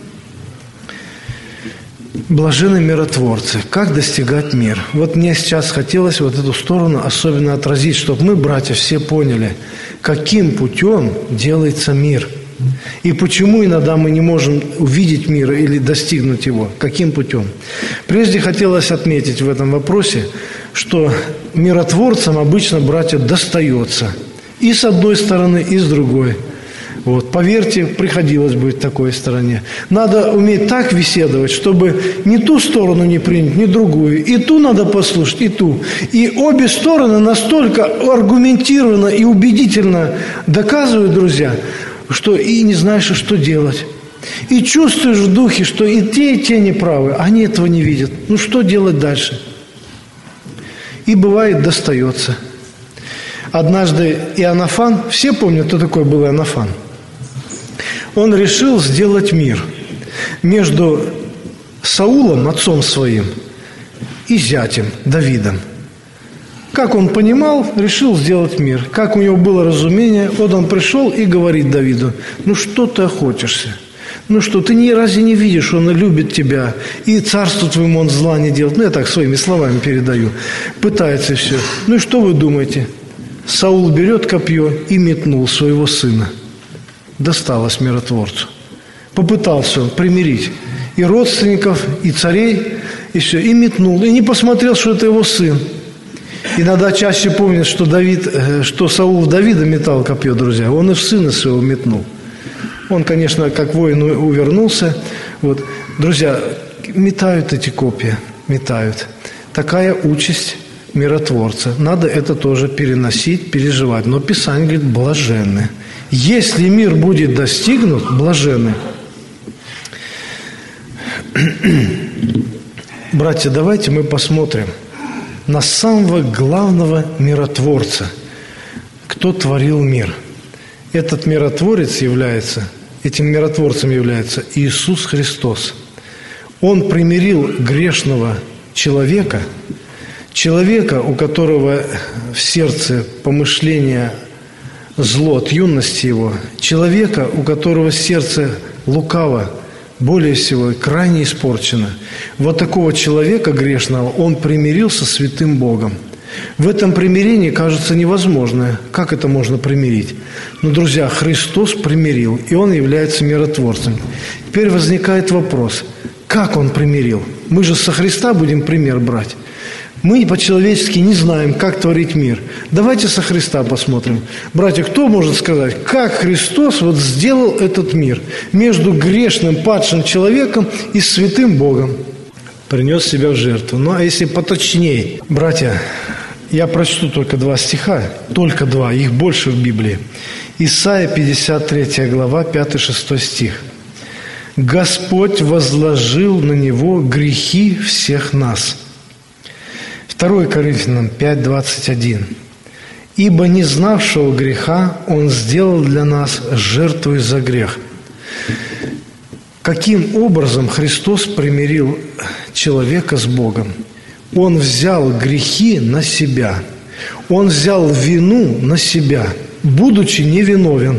Блаженны миротворцы. Как достигать мир? Вот мне сейчас хотелось вот эту сторону особенно отразить, чтобы мы, братья, все поняли, каким путем делается мир. И почему иногда мы не можем увидеть мир или достигнуть его? Каким путем? Прежде хотелось отметить в этом вопросе, что миротворцам обычно, братья, достается. И с одной стороны, и с другой. Вот, поверьте, приходилось быть в такой стороне. Надо уметь так беседовать, чтобы ни ту сторону не принять, ни другую. И ту надо послушать, и ту. И обе стороны настолько аргументированно и убедительно доказывают, друзья, что и не знаешь, что делать. И чувствуешь в духе, что и те, и те неправы. Они этого не видят. Ну, что делать дальше? И бывает, достается. Однажды Иоаннафан, все помнят, кто такой был Иоаннафан? Он решил сделать мир между Саулом, отцом своим, и зятем Давидом. Как он понимал, решил сделать мир. Как у него было разумение, вот он пришел и говорит Давиду, ну что ты охотишься? Ну что, ты ни разу не видишь, он любит тебя, и царству твоему он зла не делает. Ну, я так своими словами передаю. Пытается все. Ну и что вы думаете? Саул берет копье и метнул своего сына. Досталось миротворцу. Попытался он примирить. и родственников, и царей, и все, и метнул, и не посмотрел, что это его сын. Иногда чаще помнят, что, Давид, что Саул в Давида метал копье, друзья, он и в сына своего метнул. Он, конечно, как воин увернулся. Вот. Друзья, метают эти копья, метают. Такая участь миротворца. Надо это тоже переносить, переживать. Но Писание говорит, блаженны. Если мир будет достигнут, блаженны. Братья, давайте мы посмотрим на самого главного миротворца. Кто творил мир? Этот миротворец является, этим миротворцем является Иисус Христос. Он примирил грешного человека, человека, у которого в сердце помышления зло от юности его, человека, у которого сердце лукаво, более всего, крайне испорчено. Вот такого человека грешного он примирил со святым Богом. В этом примирении кажется невозможное. Как это можно примирить? Но, друзья, Христос примирил, и Он является миротворцем. Теперь возникает вопрос, как Он примирил? Мы же со Христа будем пример брать. Мы по-человечески не знаем, как творить мир. Давайте со Христа посмотрим. Братья, кто может сказать, как Христос вот сделал этот мир между грешным, падшим человеком и святым Богом? Принес себя в жертву. Ну, а если поточнее, братья, я прочту только два стиха, только два, их больше в Библии. Исайя пятьдесят третья глава, пятый-шестой стих. «Господь возложил на Него грехи всех нас». второе Коринфянам пять, двадцать один. «Ибо не знавшего греха Он сделал для нас жертвой за грех». Каким образом Христос примирил человека с Богом? Он взял грехи на себя. Он взял вину на себя, будучи невиновен.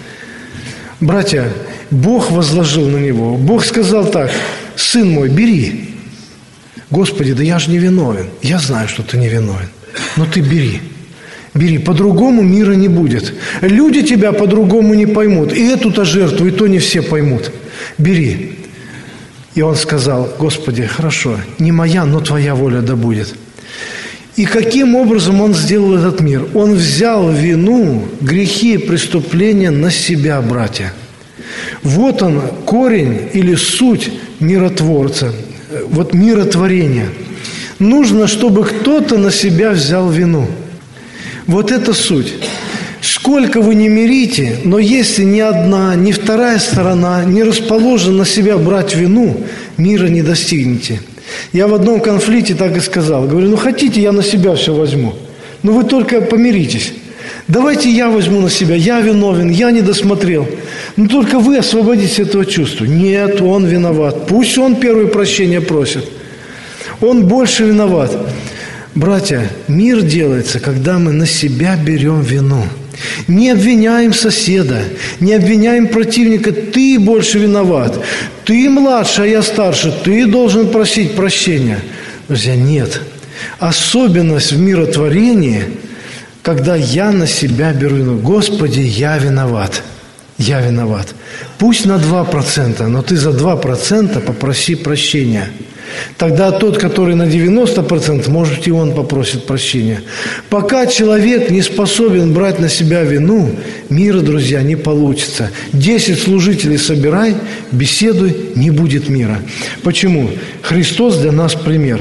Братья, Бог возложил на Него. Бог сказал так: «Сын мой, бери». Господи, да я же не виновен. Я знаю, что ты не виновен. Но ты бери. Бери. По-другому мира не будет. Люди тебя по-другому не поймут. И эту-то жертву, и то не все поймут. Бери. И он сказал: Господи, хорошо, не моя, но Твоя воля да будет. И каким образом он сделал этот мир? Он взял вину, грехи и преступления на себя, братья. Вот он, корень или суть миротворца. Вот миротворение. Нужно, чтобы кто-то на себя взял вину. Вот это суть. Сколько вы не мирите, но если ни одна, ни вторая сторона не расположена на себя брать вину, мира не достигнете. Я в одном конфликте так и сказал. Говорю, ну хотите, я на себя все возьму. Но вы только помиритесь. Давайте я возьму на себя, я виновен, я не досмотрел. Но только вы освободитесь от этого чувства. Нет, он виноват. Пусть он первое прощение просит. Он больше виноват. Братья, мир делается, когда мы на себя берем вину. Не обвиняем соседа, не обвиняем противника. Ты больше виноват. Ты младше, а я старше. Ты должен просить прощения. Друзья, нет. Особенность в миротворении, когда я на себя беру вину. Господи, я виноват. Я виноват. Пусть на два процента, но ты за два процента попроси прощения. Тогда тот, который на девяносто процентов, может, и он попросит прощения. Пока человек не способен брать на себя вину, мира, друзья, не получится. Десять служителей собирай, беседуй, не будет мира. Почему? Христос для нас пример.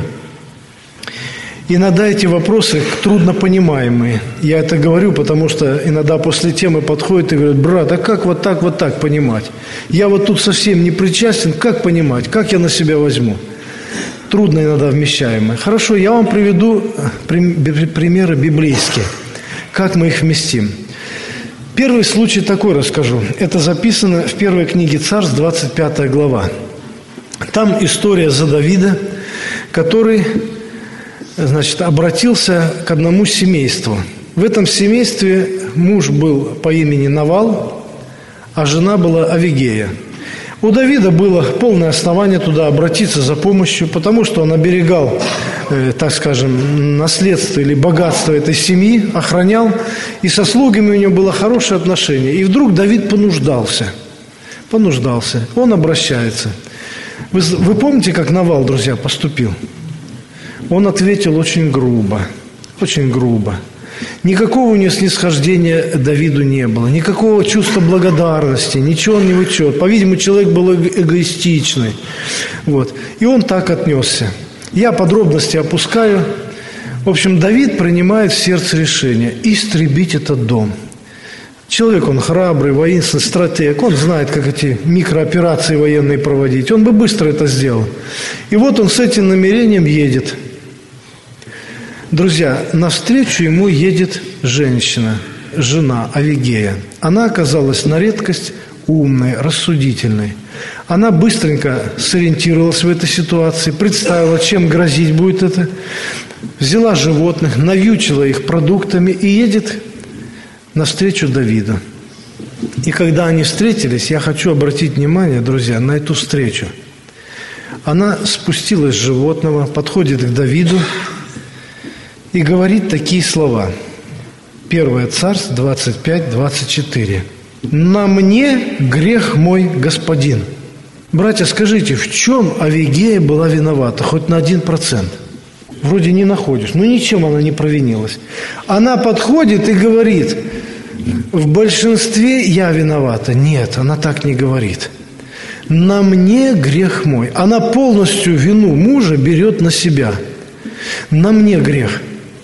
Иногда эти вопросы труднопонимаемые. Я это говорю, потому что иногда после темы подходят и говорят: брат, а как вот так, вот так понимать? Я вот тут совсем не причастен, как понимать? Как я на себя возьму? Трудно иногда вмещаемое. Хорошо, я вам приведу примеры библейские. Как мы их вместим? Первый случай такой расскажу. Это записано в первой книге Царств, двадцать пятая глава. Там история за Давида, который, значит, обратился к одному семейству. В этом семействе муж был по имени Навал, а жена была Авигея. У Давида было полное основание туда обратиться за помощью, потому что он оберегал, э, так скажем, наследство или богатство этой семьи, охранял, и со слугами у него было хорошее отношение. И вдруг Давид понуждался. Понуждался. Он обращается. Вы, вы помните, как Навал, друзья, поступил? Он ответил очень грубо, очень грубо. Никакого у него снисхождения Давиду не было, никакого чувства благодарности, ничего он не вычет. По-видимому, человек был эгоистичный. Вот. И он так отнесся. Я подробности опускаю. В общем, Давид принимает в сердце решение истребить этот дом. Человек, он храбрый, воинственный, стратег. Он знает, как эти микрооперации военные проводить. Он бы быстро это сделал. И вот он с этим намерением едет. Друзья, навстречу ему едет женщина, жена Авигея. Она оказалась на редкость умной, рассудительной. Она быстренько сориентировалась в этой ситуации, представила, чем грозить будет это. Взяла животных, навьючила их продуктами и едет навстречу Давиду. И когда они встретились, я хочу обратить внимание, друзья, на эту встречу. Она спустилась с животного, подходит к Давиду и говорит такие слова. Первое Царств двадцать пять двадцать четыре. «На мне грех мой господин». Братья, скажите, в чем Авигея была виновата? Хоть на один процент. Вроде не находишь. Ну, ничем она не провинилась. Она подходит и говорит: в большинстве я виновата. Нет, она так не говорит. На мне грех мой. Она полностью вину мужа берет на себя. На мне грех.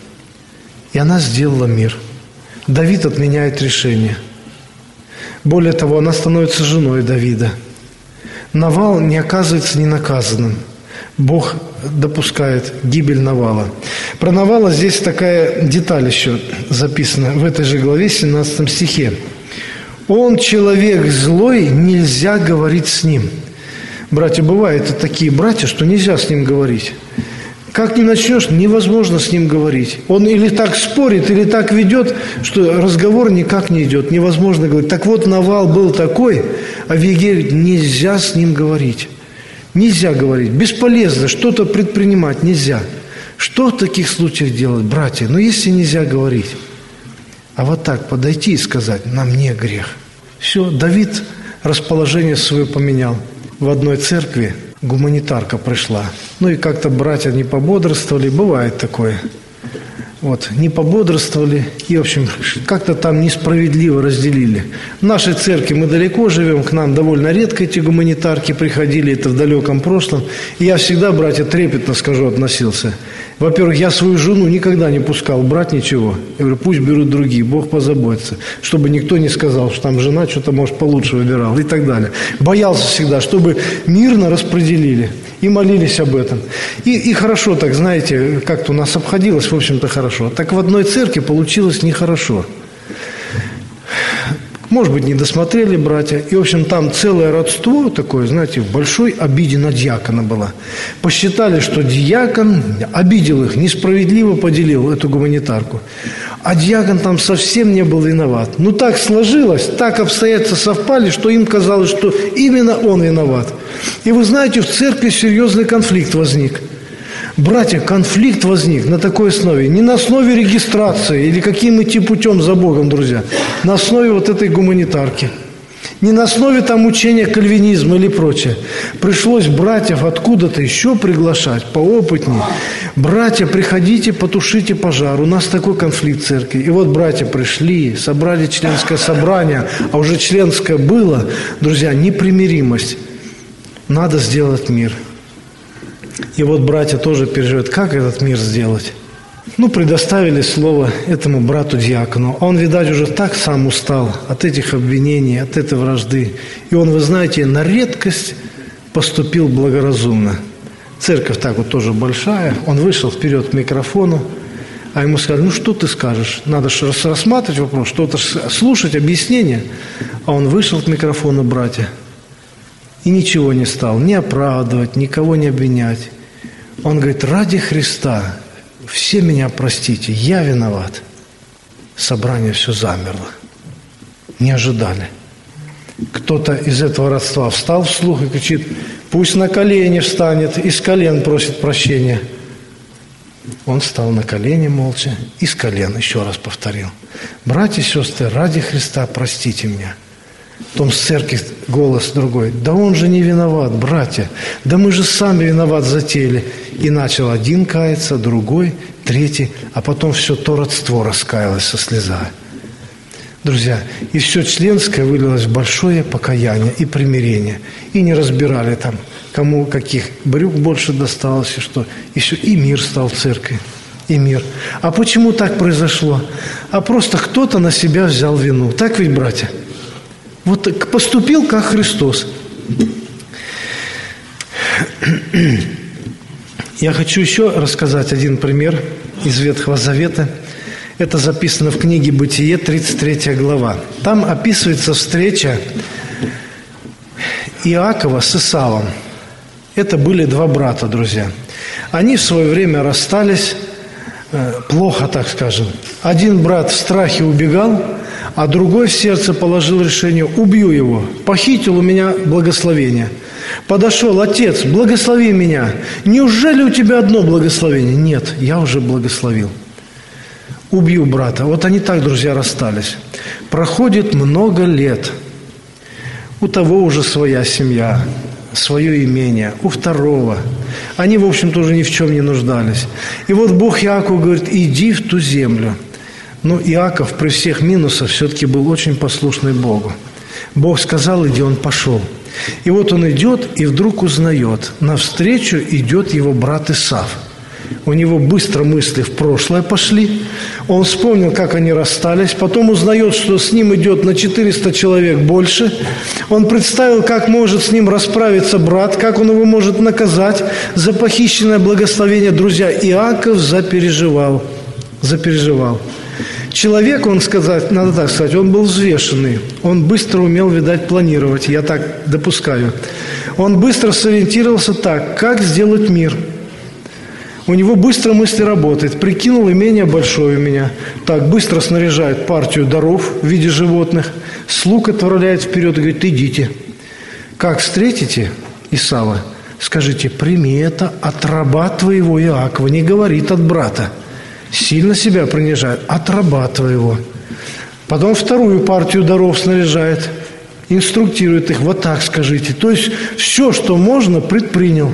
И она сделала мир. Давид отменяет решение. Более того, она становится женой Давида. Навал не оказывается ненаказанным. Бог допускает гибель Навала. Про Навала здесь такая деталь еще записана в этой же главе, семнадцатом стихе. «Он человек злой, нельзя говорить с ним». Братья, бывают такие братья, что нельзя с ним говорить. Как ни начнешь, невозможно с ним говорить. Он или так спорит, или так ведет, что разговор никак не идет. Невозможно говорить. Так вот, Навал был такой, а Авигея, нельзя с ним говорить. Нельзя говорить. Бесполезно. Что-то предпринимать нельзя. Что в таких случаях делать, братья? Ну, если нельзя говорить. А вот так подойти и сказать: на мне грех. Все, Давид расположение свое поменял. В одной церкви гуманитарка пришла. Ну и как-то братья не пободрствовали. Бывает такое. Вот, не пободрствовали. И, в общем, как-то там несправедливо разделили. В нашей церкви мы далеко живем. К нам довольно редко эти гуманитарки приходили. Это в далеком прошлом. И я всегда, братья, трепетно, скажу, относился. Во-первых, я свою жену никогда не пускал брать ничего. Я говорю, пусть берут другие, Бог позаботится. Чтобы никто не сказал, что там жена что-то, может, получше выбирала и так далее. Боялся всегда, чтобы мирно распределили. И молились об этом. И, и хорошо так, знаете, как-то у нас обходилось, в общем-то, хорошо. Так в одной церкви получилось нехорошо. Может быть, не досмотрели братья. И, в общем, там целое родство такое, знаете, в большой обиде на диакона было. Посчитали, что диакон обидел их, несправедливо поделил эту гуманитарку. А диакон там совсем не был виноват. Ну, так сложилось, так обстоятельства совпали, что им казалось, что именно он виноват. И вы знаете, в церкви серьезный конфликт возник. Братья, конфликт возник на такой основе. Не на основе регистрации или каким идти путем за Богом, друзья. На основе вот этой гуманитарки. Не на основе там учения кальвинизма или прочее. Пришлось братьев откуда-то еще приглашать, поопытнее. Братья, приходите, потушите пожар. У нас такой конфликт в церкви. И вот братья пришли, собрали членское собрание, а уже членское было. Друзья, непримиримость. Надо сделать мир. И вот братья тоже переживают, как этот мир сделать. Ну, предоставили слово этому брату-диакону. А он, видать, уже так сам устал от этих обвинений, от этой вражды. И он, вы знаете, на редкость поступил благоразумно. Церковь так вот тоже большая. Он вышел вперед к микрофону, а ему сказали, ну, что ты скажешь? Надо же рассматривать вопрос, что-то слушать, объяснение. А он вышел к микрофону, братья, и ничего не стал, ни оправдывать, никого не обвинять. Он говорит, ради Христа, все меня простите, я виноват. Собрание все замерло. Не ожидали. Кто-то из этого родства встал вслух и кричит, пусть на колени встанет, и с колен просит прощения. Он встал на колени молча, и с колен, еще раз повторил. Братья и сестры, ради Христа простите меня. Потом с церкви голос другой. Да он же не виноват, братья. Да мы же сами виноват затеяли. И начал один каяться, другой, третий. А потом все то родство раскаялось со слезами. Друзья, и все членское вылилось в большое покаяние и примирение. И не разбирали там, кому каких брюк больше досталось и что. И все, и мир стал в церкви. И мир. А почему так произошло? А просто кто-то на себя взял вину. Так ведь, братья? Вот поступил, как Христос. Я хочу еще рассказать один пример из Ветхого Завета. Это записано в книге «Бытие», тридцать третья глава. Там описывается встреча Иакова с Исавом. Это были два брата, друзья. Они в свое время расстались, плохо, так скажем. Один брат в страхе убегал, а другой в сердце положил решение: убью его, похитил у меня благословение. Подошел: отец, благослови меня. Неужели у тебя одно благословение? Нет, я уже благословил. Убью брата. Вот они так, друзья, расстались. Проходит много лет. У того уже своя семья, свое имение, у второго. Они, в общем-то, уже ни в чем не нуждались. И вот Бог Иакову говорит: иди в ту землю. Но Иаков при всех минусах все-таки был очень послушный Богу. Бог сказал: иди, он пошел. И вот он идет, и вдруг узнает: навстречу идет его брат Исав. У него быстро мысли в прошлое пошли. Он вспомнил, как они расстались. Потом узнает, что с ним идет на четыреста человек больше. Он представил, как может с ним расправиться брат, как он его может наказать за похищенное благословение. Друзья, Иаков запереживал. Запереживал. Человек, он сказать, надо так сказать, он был взвешенный. Он быстро умел, видать, планировать. Я так допускаю. Он быстро сориентировался так, как сделать мир. У него быстро мысли работает. Прикинул, имение большое у меня. Так, быстро снаряжает партию даров в виде животных. Слуг отправляет вперед и говорит: идите. Как встретите Исава, скажите: прими это от раба твоего Иакова. Не говорит от брата. Сильно себя принижает. От раба твоего. Потом вторую партию даров снаряжает. Инструктирует их: вот так скажите. То есть все, что можно, предпринял.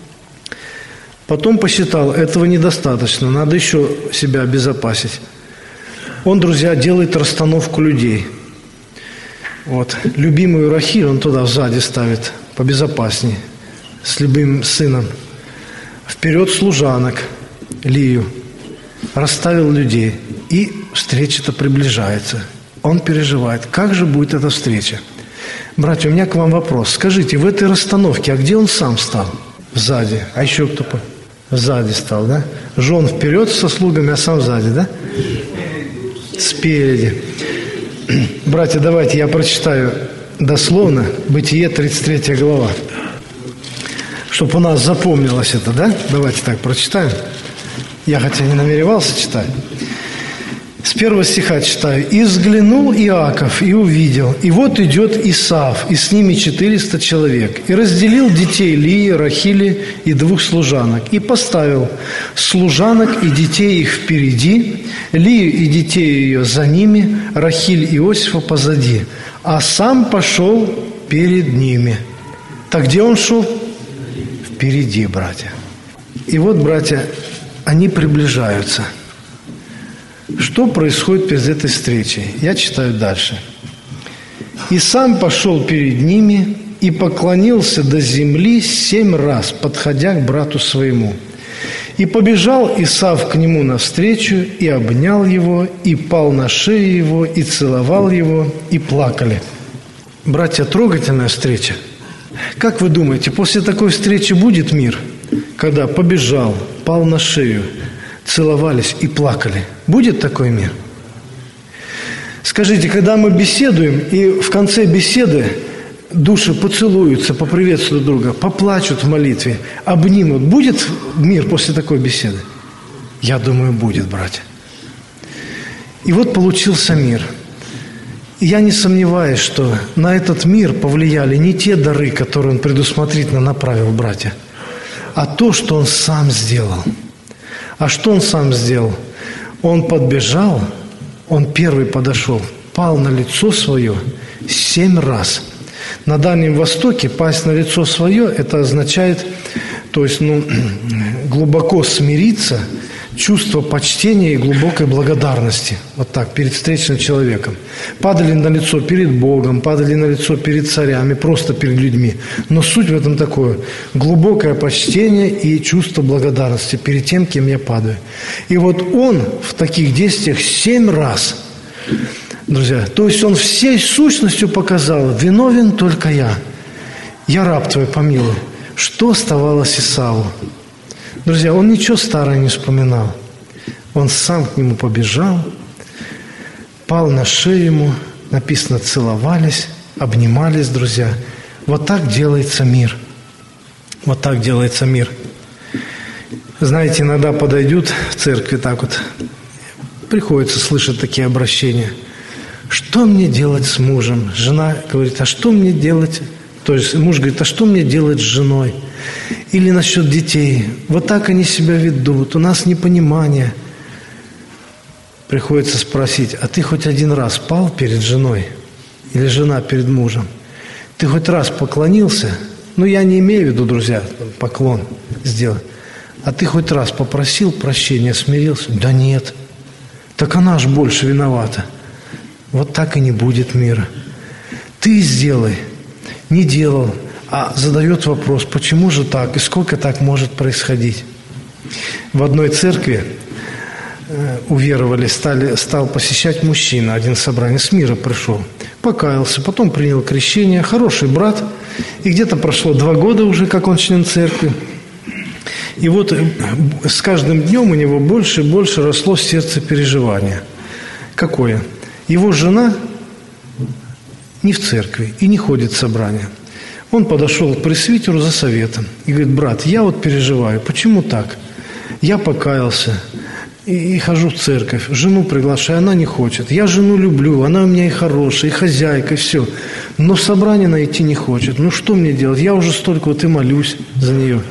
Потом посчитал, этого недостаточно, надо еще себя обезопасить. Он, друзья, делает расстановку людей. Вот. Любимую Рахиль он туда сзади ставит, побезопаснее, с любимым сыном. Вперед служанок, Лию. Расставил людей. И встреча-то приближается. Он переживает, как же будет эта встреча. Братья, у меня к вам вопрос. Скажите, в этой расстановке, а где он сам стал? Сзади. А еще кто? Сзади стал, да? Жен вперед со слугами, а сам сзади, да? Спереди. Братья, давайте я прочитаю дословно Бытие, тридцать третья глава. Чтобы у нас запомнилось это, да? Давайте так прочитаем. Я хотя не намеревался читать. С первого стиха читаю. «И взглянул Иаков, и увидел, и вот идет Исав, и с ними четыреста человек, и разделил детей Лии, Рахили и двух служанок, и поставил служанок и детей их впереди, Лию и детей ее за ними, Рахиль и Иосифа позади, а сам пошел перед ними». Так где он шел? Впереди, братья. И вот, братья, они приближаются. Что происходит перед этой встречей? Я читаю дальше. «И сам пошел перед ними и поклонился до земли семь раз, подходя к брату своему. И побежал Исав к нему навстречу, и обнял его, и пал на шею его, и целовал его, и плакали». Братья, трогательная встреча. Как вы думаете, после такой встречи будет мир, когда побежал, пал на шею, целовались и плакали? Будет такой мир? Скажите, когда мы беседуем, и в конце беседы души поцелуются, поприветствуют друг друга, поплачут в молитве, обнимут, будет мир после такой беседы? Я думаю, будет, братья. И вот получился мир. И я не сомневаюсь, что на этот мир повлияли не те дары, которые он предусмотрительно направил, братья, а то, что он сам сделал. А что он сам сделал? Он подбежал, он первый подошел, пал на лицо свое Семь раз. На Дальнем Востоке пасть на лицо свое – это означает, то есть, ну, глубоко смириться, чувство почтения и глубокой благодарности. Вот так, перед встречным человеком. Падали на лицо перед Богом, падали на лицо перед царями, просто перед людьми. Но суть в этом такое. Глубокое почтение и чувство благодарности перед тем, кем я падаю. И вот он в таких действиях семь раз, друзья, то есть он всей сущностью показал: виновен только я. Я раб твой, помилуй. Что оставалось Исаву? Друзья, он ничего старого не вспоминал. Он сам к нему побежал, пал на шею ему, написано, целовались, обнимались, друзья. Вот так делается мир. Вот так делается мир. Знаете, иногда подойдут в церкви так вот, приходится слышать такие обращения. Что мне делать с мужем? Жена говорит, а что мне делать? То есть муж говорит, а что мне делать с женой? Или насчет детей. Вот так они себя ведут. У нас непонимание. Приходится спросить, а ты хоть один раз пал перед женой? Или жена перед мужем? Ты хоть раз поклонился? Ну, я не имею в виду, друзья, поклон сделать. А ты хоть раз попросил прощения, смирился? Да нет. Так она ж больше виновата. Вот так и не будет мира. Ты сделай. Не делал, а задает вопрос, почему же так и сколько так может происходить. В одной церкви э, уверовали, стали, стал посещать мужчина, один собрание с мира пришел, покаялся, потом принял крещение, хороший брат, и где-то прошло два года уже, как он член церкви. И вот с каждым днем у него больше и больше росло сердце переживания. Какое? Его жена не в церкви и не ходит в собрание. Он подошел к пресвитеру за советом и говорит, брат, я вот переживаю, почему так? Я покаялся и, и хожу в церковь, жену приглашаю, она не хочет. Я жену люблю, она у меня и хорошая, и хозяйка, и все. Но в собрание найти не хочет. Ну что мне делать? Я уже столько вот и молюсь за нее.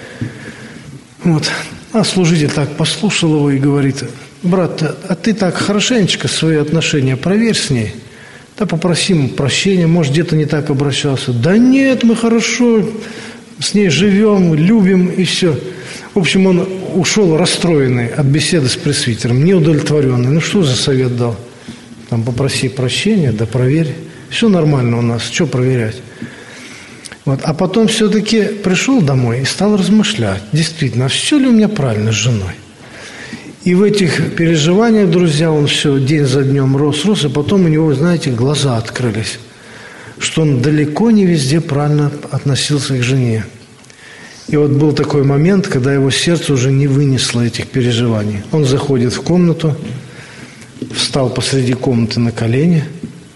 Вот. А служитель так послушал его и говорит, брат, а ты так хорошенечко свои отношения проверь с ней. Да попросим прощения, может, где-то не так обращался. Да нет, мы хорошо с ней живем, любим и все. В общем, он ушел расстроенный от беседы с пресвитером, неудовлетворенный. Ну, что за совет дал? Там попроси прощения, да проверь. Все нормально у нас, что проверять? Вот. А потом все-таки пришел домой и стал размышлять. Действительно, а все ли у меня правильно с женой? И в этих переживаниях, друзья, он все день за днем рос, рос, и потом у него, знаете, глаза открылись, что он далеко не везде правильно относился к жене. И вот был такой момент, когда его сердце уже не вынесло этих переживаний. Он заходит в комнату, встал посреди комнаты на колени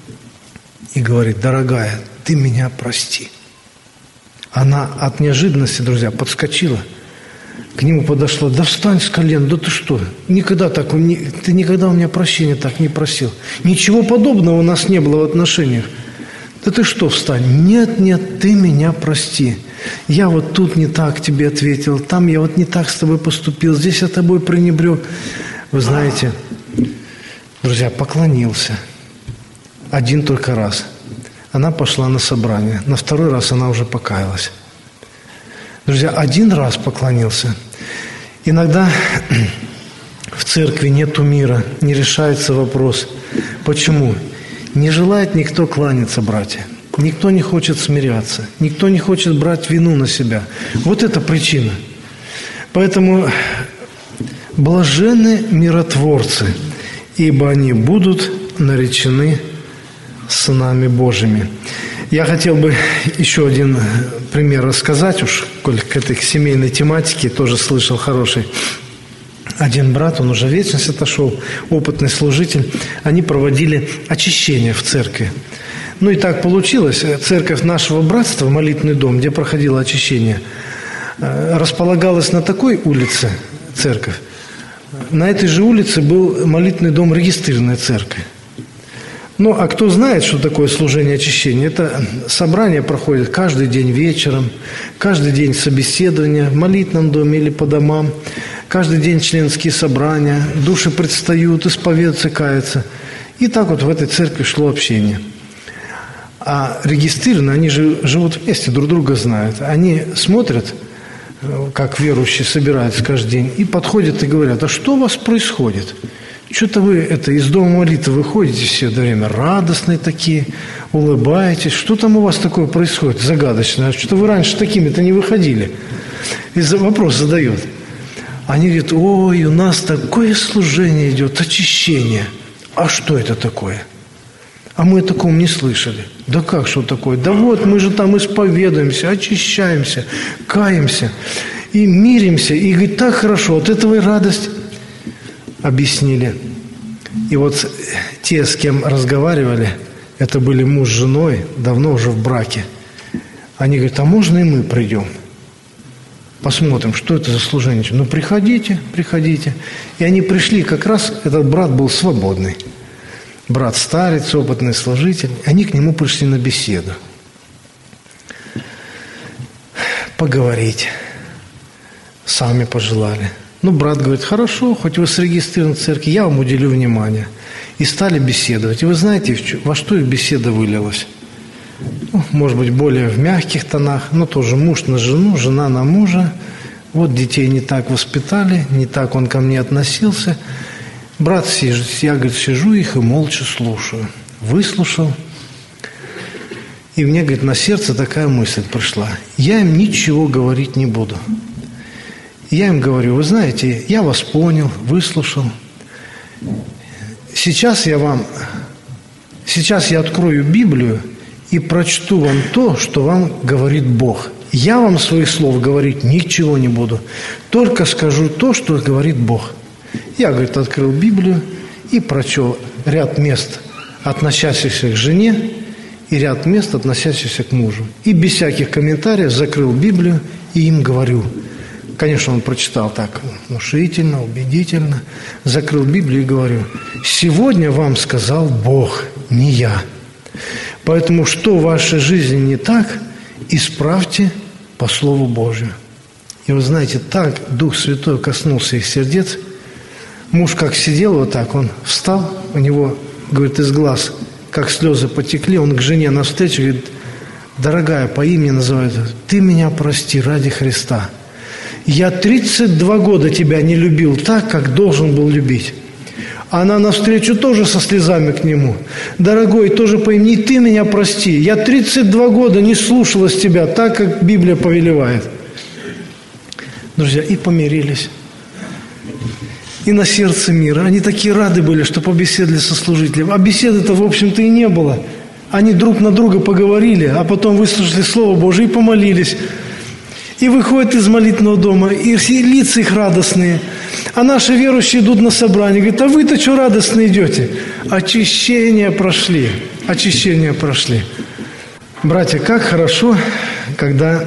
и говорит, дорогая, ты меня прости. Она от неожиданности, друзья, подскочила. К нему подошла, да встань с колен, да ты что, никогда так, ты никогда у меня прощения так не просил. Ничего подобного у нас не было в отношениях. Да ты что, встань, нет, нет, ты меня прости. Я вот тут не так тебе ответил, там я вот не так с тобой поступил, здесь я тобой пренебрег. Вы знаете, друзья, поклонился один только раз. Она пошла на собрание, на второй раз она уже покаялась. Друзья, один раз поклонился. Иногда в церкви нету мира, не решается вопрос. Почему? Не желает никто кланяться, братья. Никто не хочет смиряться. Никто не хочет брать вину на себя. Вот это причина. Поэтому блаженны миротворцы, ибо они будут наречены сынами Божьими. Я хотел бы еще один пример рассказать, уж коль к этой семейной тематике тоже слышал хороший. Один брат, он уже в вечность отошел, опытный служитель, они проводили очищение в церкви. Ну и так получилось, церковь нашего братства, молитвенный дом, где проходило очищение, располагалась на такой улице, церковь. На этой же улице был молитвенный дом регистрированной церкви. Ну, а кто знает, что такое служение очищения? Это собрание проходит каждый день вечером, каждый день собеседования в молитвенном доме или по домам, каждый день членские собрания, души предстают, исповедуются, каются. И так вот в этой церкви шло общение. А регистрированные, они же живут вместе, друг друга знают. Они смотрят, как верующие собираются каждый день, и подходят и говорят: а что у вас происходит? Что-то вы это, из дома молитвы выходите все это время радостные такие, улыбаетесь. Что там у вас такое происходит загадочное? Что-то вы раньше такими-то не выходили. И вопрос задает. Они говорят: ой, у нас такое служение идет, очищение. А что это такое? А мы о таком не слышали. Да как, что такое? Да вот, мы же там исповедуемся, очищаемся, каемся и миримся. И говорит, так хорошо, от этого и радость. Объяснили. И вот те, с кем разговаривали, это были муж с женой, давно уже в браке. Они говорят: а можно и мы придем? Посмотрим, что это за служение. Ну, приходите, приходите. И они пришли, как раз этот брат был свободный. Брат-старец, опытный служитель. Они к нему пришли на беседу. Поговорить. Сами пожелали. Ну, брат говорит: хорошо, хоть вы зарегистрированы в церкви, я вам уделю внимание. И стали беседовать. И вы знаете, во что их беседа вылилась? Ну, может быть, более в мягких тонах, но тоже муж на жену, жена на мужа. Вот детей не так воспитали, не так он ко мне относился. Брат сижу, я, говорит, сижу их и молча слушаю. Выслушал. И мне, говорит, на сердце такая мысль пришла. Я им ничего говорить не буду. Я им говорю: вы знаете, я вас понял, выслушал. Сейчас я вам, сейчас я открою Библию и прочту вам то, что вам говорит Бог. Я вам своих слов говорить ничего не буду. Только скажу то, что говорит Бог. Я, говорит, открыл Библию и прочел ряд мест, относящихся к жене, и ряд мест, относящихся к мужу. И без всяких комментариев закрыл Библию и им говорю. Конечно, он прочитал так внушительно, убедительно. Закрыл Библию и говорю: сегодня вам сказал Бог, не я. Поэтому, что в вашей жизни не так, исправьте по Слову Божию. И вы знаете, так Дух Святой коснулся их сердец. Муж как сидел вот так, он встал, у него, говорит, из глаз, как слезы потекли, он к жене навстречу, говорит: дорогая, по имени называет, ты меня прости ради Христа. Я тридцать два года тебя не любил так, как должен был любить. Она навстречу тоже со слезами к нему. Дорогой, тоже по имени, ты меня прости. Я тридцать два года не слушалась тебя так, как Библия повелевает. Друзья, и помирились. И на сердце мира. Они такие рады были, что побеседовали со служителем. А беседы-то, в общем-то, и не было. Они друг на друга поговорили, а потом выслушали Слово Божие и помолились. И выходят из молитвенного дома, и лица их радостные. А наши верующие идут на собрание. Говорят: а вы-то что радостно идете? Очищение прошли. Очищение прошли. Братья, как хорошо, когда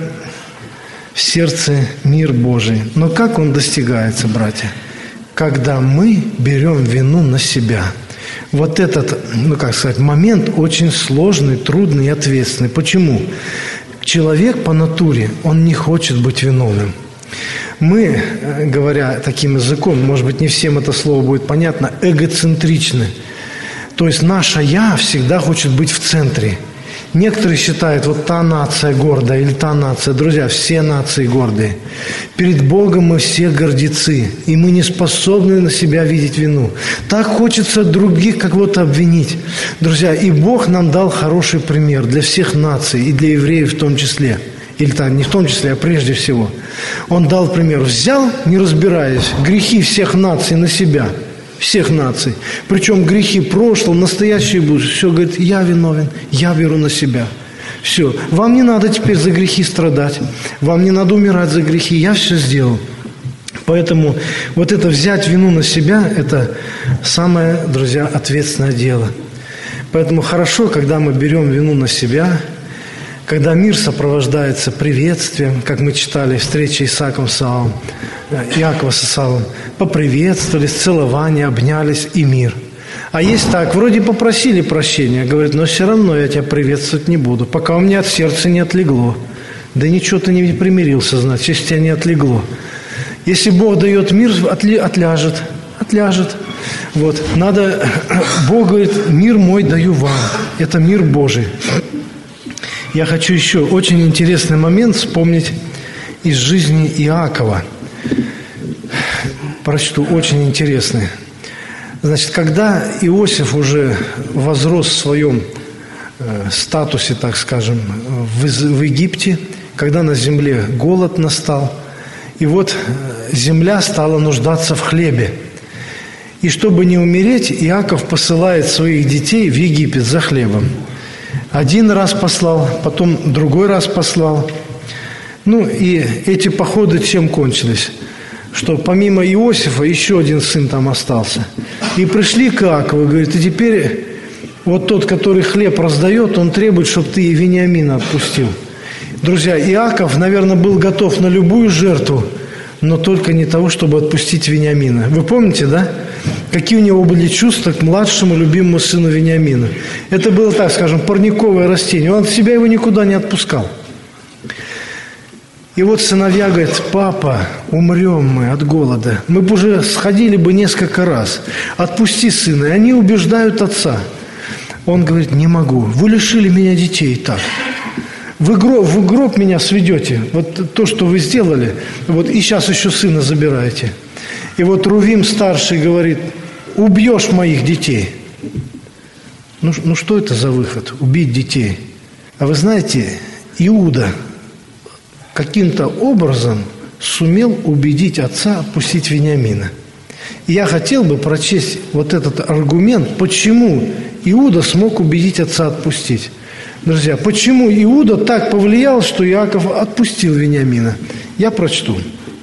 в сердце мир Божий. Но как он достигается, братья? Когда мы берем вину на себя. Вот этот, ну как сказать, момент очень сложный, трудный и ответственный. Почему? Человек по натуре, он не хочет быть виновным. Мы, говоря таким языком, может быть, не всем это слово будет понятно, эгоцентричны. То есть наше «я» всегда хочет быть в центре. Некоторые считают, вот та нация гордая или та нация. Друзья, все нации гордые. Перед Богом мы все гордецы, и мы не способны на себя видеть вину. Так хочется других как-то обвинить. Друзья, и Бог нам дал хороший пример для всех наций, и для евреев в том числе. Или там не в том числе, а прежде всего. Он дал пример. Взял, не разбираясь, грехи всех наций на себя. Всех наций. Причем грехи прошлого, настоящего и будущего. Все, говорит, я виновен, я беру на себя. Все. Вам не надо теперь за грехи страдать. Вам не надо умирать за грехи. Я все сделал. Поэтому вот это взять вину на себя, это самое, друзья, ответственное дело. Поэтому хорошо, когда мы берем вину на себя, когда мир сопровождается приветствием, как мы читали, встречи Исааком с Савом, Иакова с Исавом, поприветствовались, целование, обнялись и мир. А есть так, вроде попросили прощения, говорит, но все равно я тебя приветствовать не буду, пока у меня от сердца не отлегло. Да ничего ты не примирился, значит, если тебя не отлегло. Если Бог дает мир, отляжет, отляжет. Вот, надо, Бог говорит, мир мой даю вам, это мир Божий. Я хочу еще очень интересный момент вспомнить из жизни Иакова. Прочту, очень интересный. Значит, когда Иосиф уже возрос в своем э, статусе, так скажем, в, в Египте, когда на земле голод настал, и вот земля стала нуждаться в хлебе. И чтобы не умереть, Иаков посылает своих детей в Египет за хлебом. Один раз послал, потом другой раз послал. Ну и эти походы чем кончились? Что помимо Иосифа еще один сын там остался. И пришли к Иакову и говорят: и теперь вот тот, который хлеб раздает, он требует, чтобы ты и Вениамина отпустил. Друзья, Иаков, наверное, был готов на любую жертву, но только не того, чтобы отпустить Вениамина. Вы помните, да? Какие у него были чувства к младшему любимому сыну Вениамину. Это было, так скажем, парниковое растение. Он от себя его никуда не отпускал. И вот сыновья говорят: папа, умрем мы от голода. Мы бы уже сходили бы несколько раз. Отпусти сына. И они убеждают отца. Он говорит: не могу. Вы лишили меня детей так. Вы гроб, вы гроб меня сведете. Вот то, что вы сделали. Вот и сейчас еще сына забираете. И вот Рувим старший говорит: убьешь моих детей. Ну, ну что это за выход? Убить детей. А вы знаете, Иуда каким-то образом сумел убедить отца отпустить Вениамина. И я хотел бы прочесть вот этот аргумент, почему Иуда смог убедить отца отпустить. Друзья, почему Иуда так повлиял, что Иаков отпустил Вениамина? Я прочту.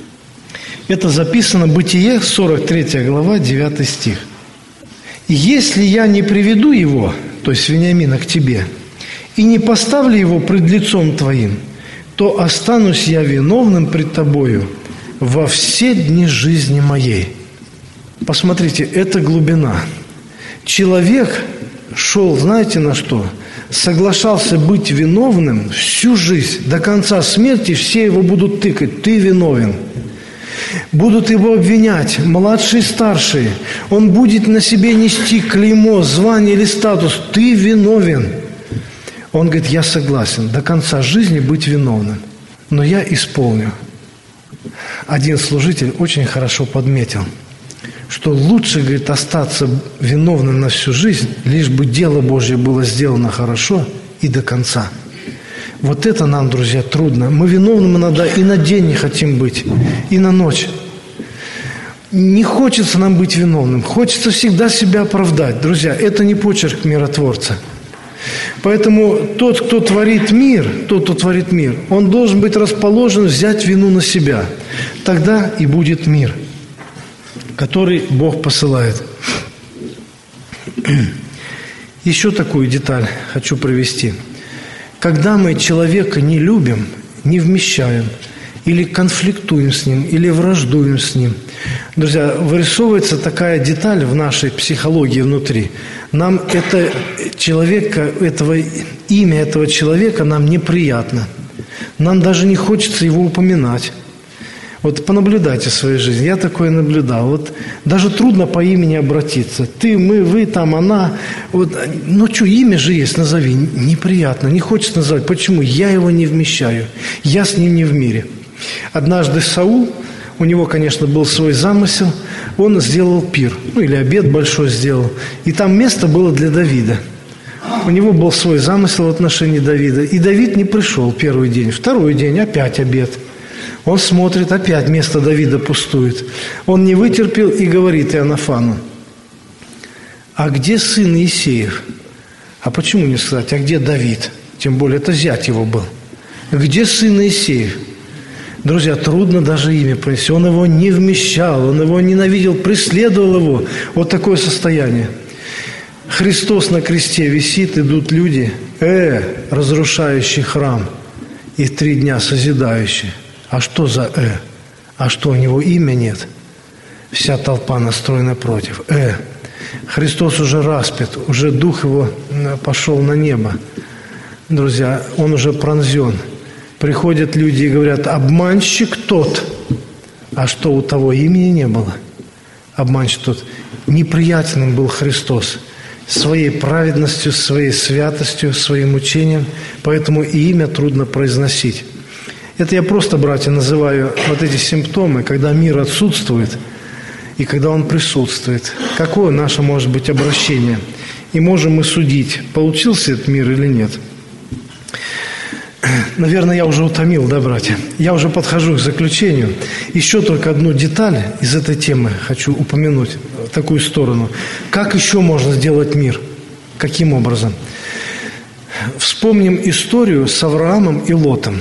Это записано Бытие, сорок третья глава, девятый стих. «И если я не приведу его, то есть Вениамина, к тебе, и не поставлю его пред лицом твоим, то останусь я виновным пред тобою во все дни жизни моей». Посмотрите, это глубина. Человек шел, знаете, на что? Соглашался быть виновным всю жизнь. До конца смерти все его будут тыкать: ты виновен. Будут его обвинять, младшие, старшие. Он будет на себе нести клеймо, звание или статус: ты виновен. Он говорит: я согласен до конца жизни быть виновным, но я исполню. Один служитель очень хорошо подметил, что лучше, говорит, остаться виновным на всю жизнь, лишь бы дело Божье было сделано хорошо и до конца. Вот это нам, друзья, трудно. Мы виновным иногда и на день не хотим быть, и на ночь. Не хочется нам быть виновным. Хочется всегда себя оправдать. Друзья, это не почерк миротворца. Поэтому тот, кто творит мир, тот, кто творит мир, он должен быть расположен взять вину на себя. Тогда и будет мир, который Бог посылает. Еще такую деталь хочу привести. Когда мы человека не любим, не вмещаем, или конфликтуем с ним, или враждуем с ним, друзья, вырисовывается такая деталь в нашей психологии внутри. Нам это человека, этого, имя этого человека нам неприятно. Нам даже не хочется его упоминать. Вот понаблюдайте в своей жизни. Я такое наблюдал. Вот даже трудно по имени обратиться. Ты, мы, вы, там, она. Вот, ну что, имя же есть, назови. Неприятно, не хочется называть. Почему? Я его не вмещаю. Я с ним не в мире. Однажды Саул, у него, конечно, был свой замысел. Он сделал пир. Ну, или обед большой сделал. И там место было для Давида. У него был свой замысел в отношении Давида. И Давид не пришел первый день. Второй день опять обед. Он смотрит, опять место Давида пустует. Он не вытерпел и говорит Иоаннафану: а где сын Иисеев? А почему не сказать, а где Давид? Тем более, это зять его был. Где сын Иисеев? Друзья, трудно даже имя произнести. Он его не вмещал, он его ненавидел, преследовал его. Вот такое состояние. Христос на кресте висит, идут люди, э, разрушающий храм, и в три дня созидающий. А что за «э»? А что, у него имя нет? Вся толпа настроена против. «Э». Христос уже распят, уже дух его пошел на небо. Друзья, он уже пронзен. Приходят люди и говорят: обманщик тот. А что, у того имени не было? Обманщик тот. Неприятным был Христос. своей праведностью, своей святостью, своим учением, поэтому и имя трудно произносить. Это я просто, братья, называю вот эти симптомы, когда мир отсутствует и когда он присутствует. Какое наше может быть обращение? И можем мы судить, получился этот мир или нет. Наверное, я уже утомил, да, братья? Я уже подхожу к заключению. Еще только одну деталь из этой темы хочу упомянуть, в такую сторону. Как еще можно сделать мир? Каким образом? Вспомним историю с Авраамом и Лотом.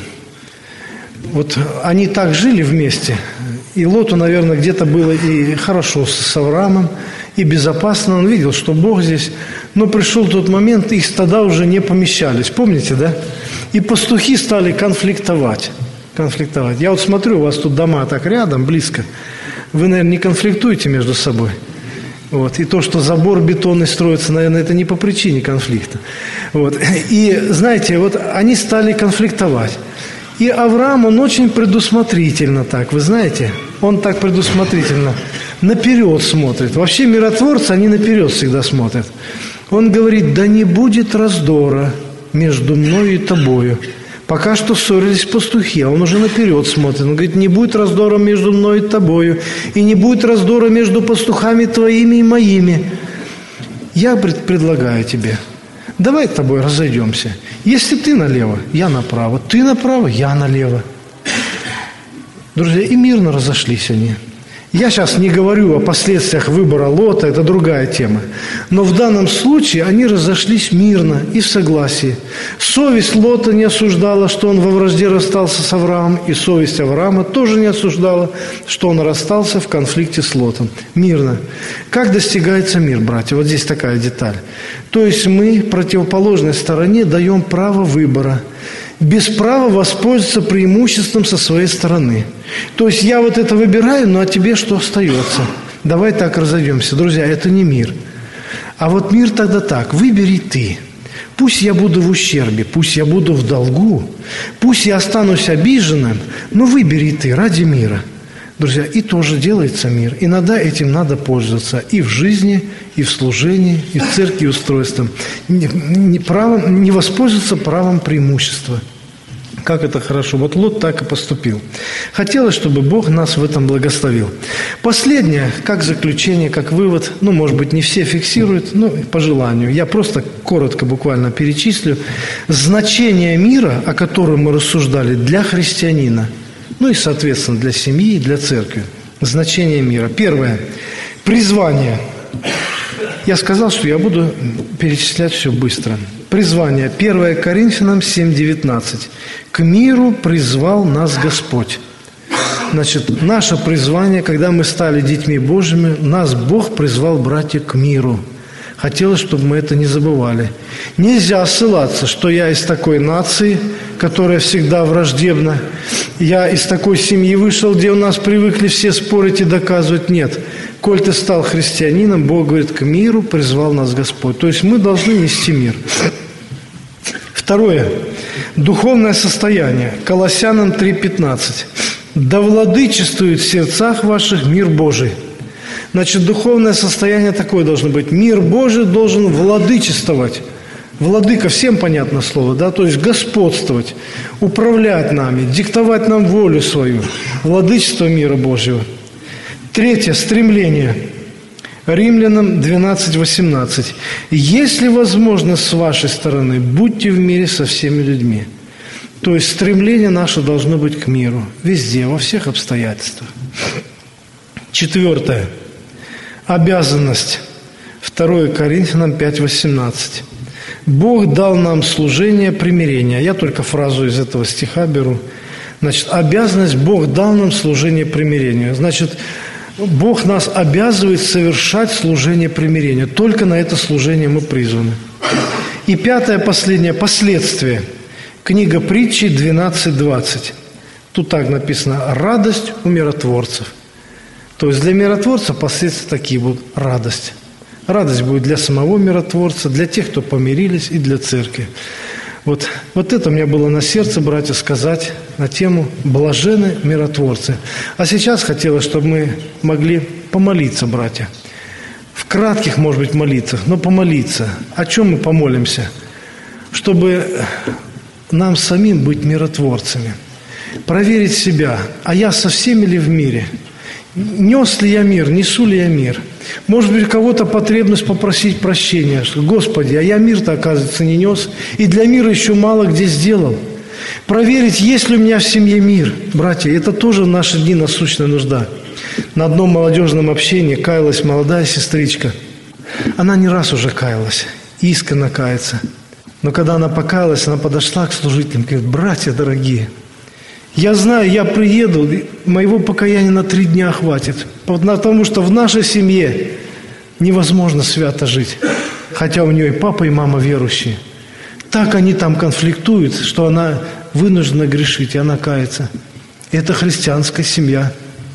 Вот они так жили вместе, и Лоту, наверное, где-то было и хорошо с Авраамом, и безопасно. Он видел, что Бог здесь. Но пришел тот момент, их стада уже не помещались. Помните, да? И пастухи стали конфликтовать. Конфликтовать. Я вот смотрю, у вас тут дома так рядом, близко. Вы, наверное, не конфликтуете между собой. Вот. И то, что забор бетонный строится, наверное, это не по причине конфликта. Вот. И, знаете, вот они стали конфликтовать. И Авраам, он очень предусмотрительно так, вы знаете, он так предусмотрительно наперед смотрит. Вообще миротворцы, они наперед всегда смотрят. Он говорит: да не будет раздора между мною и тобою. Пока что ссорились пастухи, а он уже наперед смотрит. Он говорит: не будет раздора между мной и тобою, и не будет раздора между пастухами твоими и моими. Я предлагаю тебе, давай с тобой разойдемся. Если ты налево, я направо. Ты направо, я налево. Друзья, и мирно разошлись они. Я сейчас не говорю о последствиях выбора Лота, это другая тема. Но в данном случае они разошлись мирно и в согласии. Совесть Лота не осуждала, что он во вражде расстался с Авраамом, и совесть Авраама тоже не осуждала, что он расстался в конфликте с Лотом. Мирно. Как достигается мир, братья? Вот здесь такая деталь. То есть мы противоположной стороне даем право выбора, без права воспользоваться преимуществом со своей стороны. То есть я вот это выбираю, ну а тебе что остается? Давай так разойдемся. Друзья, это не мир. А вот мир тогда так: выбери ты. Пусть я буду в ущербе, пусть я буду в долгу, пусть я останусь обиженным, но выбери ты ради мира. Друзья, и тоже делается мир. Иногда этим надо пользоваться и в жизни, и в служении, и в церкви устройством. Не, не, правом, не воспользоваться правом преимущества. Как это хорошо. Вот Лот так и поступил. Хотелось, чтобы Бог нас в этом благословил. Последнее, как заключение, как вывод, ну, может быть, не все фиксируют, но по желанию. Я просто коротко, буквально перечислю. Значение мира, о котором мы рассуждали, для христианина, ну и, соответственно, для семьи и для церкви. Значение мира. Первое. Призвание. Я сказал, что я буду перечислять все быстро. Призвание. первое Коринфянам семь девятнадцать. «К миру призвал нас Господь». Значит, наше призвание, когда мы стали детьми Божьими, нас Бог призвал, братья, к миру. Хотелось, чтобы мы это не забывали. Нельзя ссылаться, что я из такой нации, которая всегда враждебна. Я из такой семьи вышел, где у нас привыкли все спорить и доказывать. Нет. Коль ты стал христианином, Бог говорит: к миру призвал нас Господь. То есть мы должны нести мир. Второе. Духовное состояние. Колоссянам три пятнадцать. «Да владычествует в сердцах ваших мир Божий». Значит, духовное состояние такое должно быть. Мир Божий должен владычествовать. Владыка, всем понятно слово, да? То есть господствовать, управлять нами, диктовать нам волю свою. Владычество мира Божьего. Третье. Стремление. Римлянам двенадцать восемнадцать. «Если возможно с вашей стороны, будьте в мире со всеми людьми». То есть стремление наше должно быть к миру. Везде, во всех обстоятельствах. Четвертое. Обязанность. второе Коринфянам пять восемнадцать. «Бог дал нам служение примирения». Я только фразу из этого стиха беру. Значит, обязанность, Бог дал нам служение примирения. Значит, Бог нас обязывает совершать служение примирения. Только на это служение мы призваны. И пятое, последнее, последствие. Книга Притчи двенадцать двадцать. Тут так написано: «Радость у миротворцев». То есть для миротворца последствия такие будут: радость. Радость будет для самого миротворца, для тех, кто помирились, и для церкви. Вот, вот это у меня было на сердце, братья, сказать на тему «Блаженны миротворцы». А сейчас хотелось, чтобы мы могли помолиться, братья. В в кратких, может быть, молитвах, но помолиться. О чем мы помолимся? Чтобы нам самим быть миротворцами. Проверить себя, а я со всеми ли в мире? Нес ли я мир, несу ли я мир? Может быть, у кого-то потребность попросить прощения, что, Господи, а я мир-то, оказывается, не нес, и для мира еще мало где сделал. Проверить, есть ли у меня в семье мир. Братья, это тоже в наши дни насущная нужда. На одном молодежном общении каялась молодая сестричка. Она не раз уже каялась, искренне кается. Но когда она покаялась, она подошла к служителям и говорит: братья дорогие, я знаю, я приеду, моего покаяния на три дня хватит, потому что в нашей семье невозможно свято жить, хотя у нее и папа, и мама верующие. Так они там конфликтуют, что она вынуждена грешить, и она кается. Это христианская семья.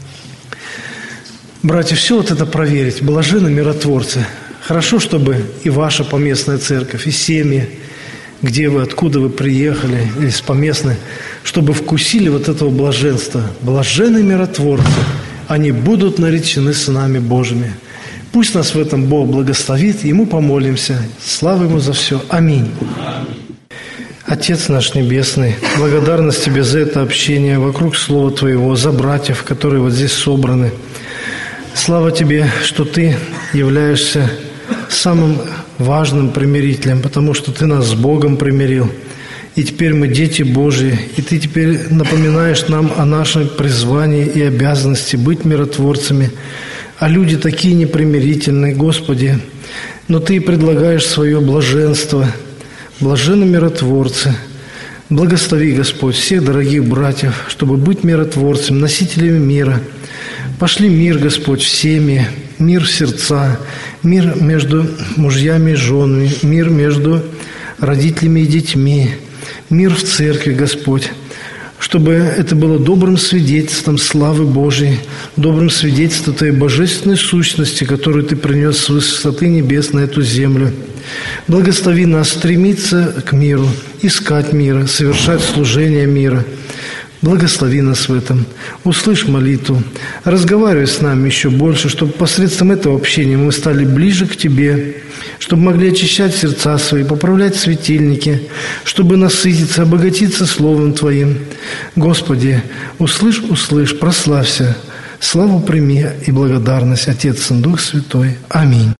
Братья, все вот это проверить. Блаженны миротворцы. Хорошо, чтобы и ваша поместная церковь, и семьи, где вы, откуда вы приехали, из поместной, чтобы вкусили вот этого блаженства. Блаженны миротворцы, они будут наречены сынами Божьими. Пусть нас в этом Бог благословит, Ему помолимся. Слава Ему за все. Аминь. Отец наш Небесный, благодарность Тебе за это общение вокруг Слова Твоего, за братьев, которые вот здесь собраны. Слава Тебе, что Ты являешься самым важным примирителем, потому что Ты нас с Богом примирил. И теперь мы дети Божьи, и Ты теперь напоминаешь нам о нашем призвании и обязанности быть миротворцами. А люди такие непримирительные, Господи, но Ты предлагаешь свое блаженство. Блаженны миротворцы. Благослови, Господь, всех дорогих братьев, чтобы быть миротворцем, носителями мира. Пошли мир, Господь, в семьи, мир в сердца, мир между мужьями и женами, мир между родителями и детьми, мир в церкви, Господь, чтобы это было добрым свидетельством славы Божьей, добрым свидетельством Твоей божественной сущности, которую Ты принес с высоты небес на эту землю. Благослови нас стремиться к миру, искать мира, совершать служение мира. Благослови нас в этом. Услышь молитву. Разговаривай с нами еще больше, чтобы посредством этого общения мы стали ближе к Тебе, чтобы могли очищать сердца свои, поправлять светильники, чтобы насытиться, обогатиться Словом Твоим. Господи, услышь, услышь, прославься. Славу прими и благодарность, Отец, Сын, Дух Святой. Аминь.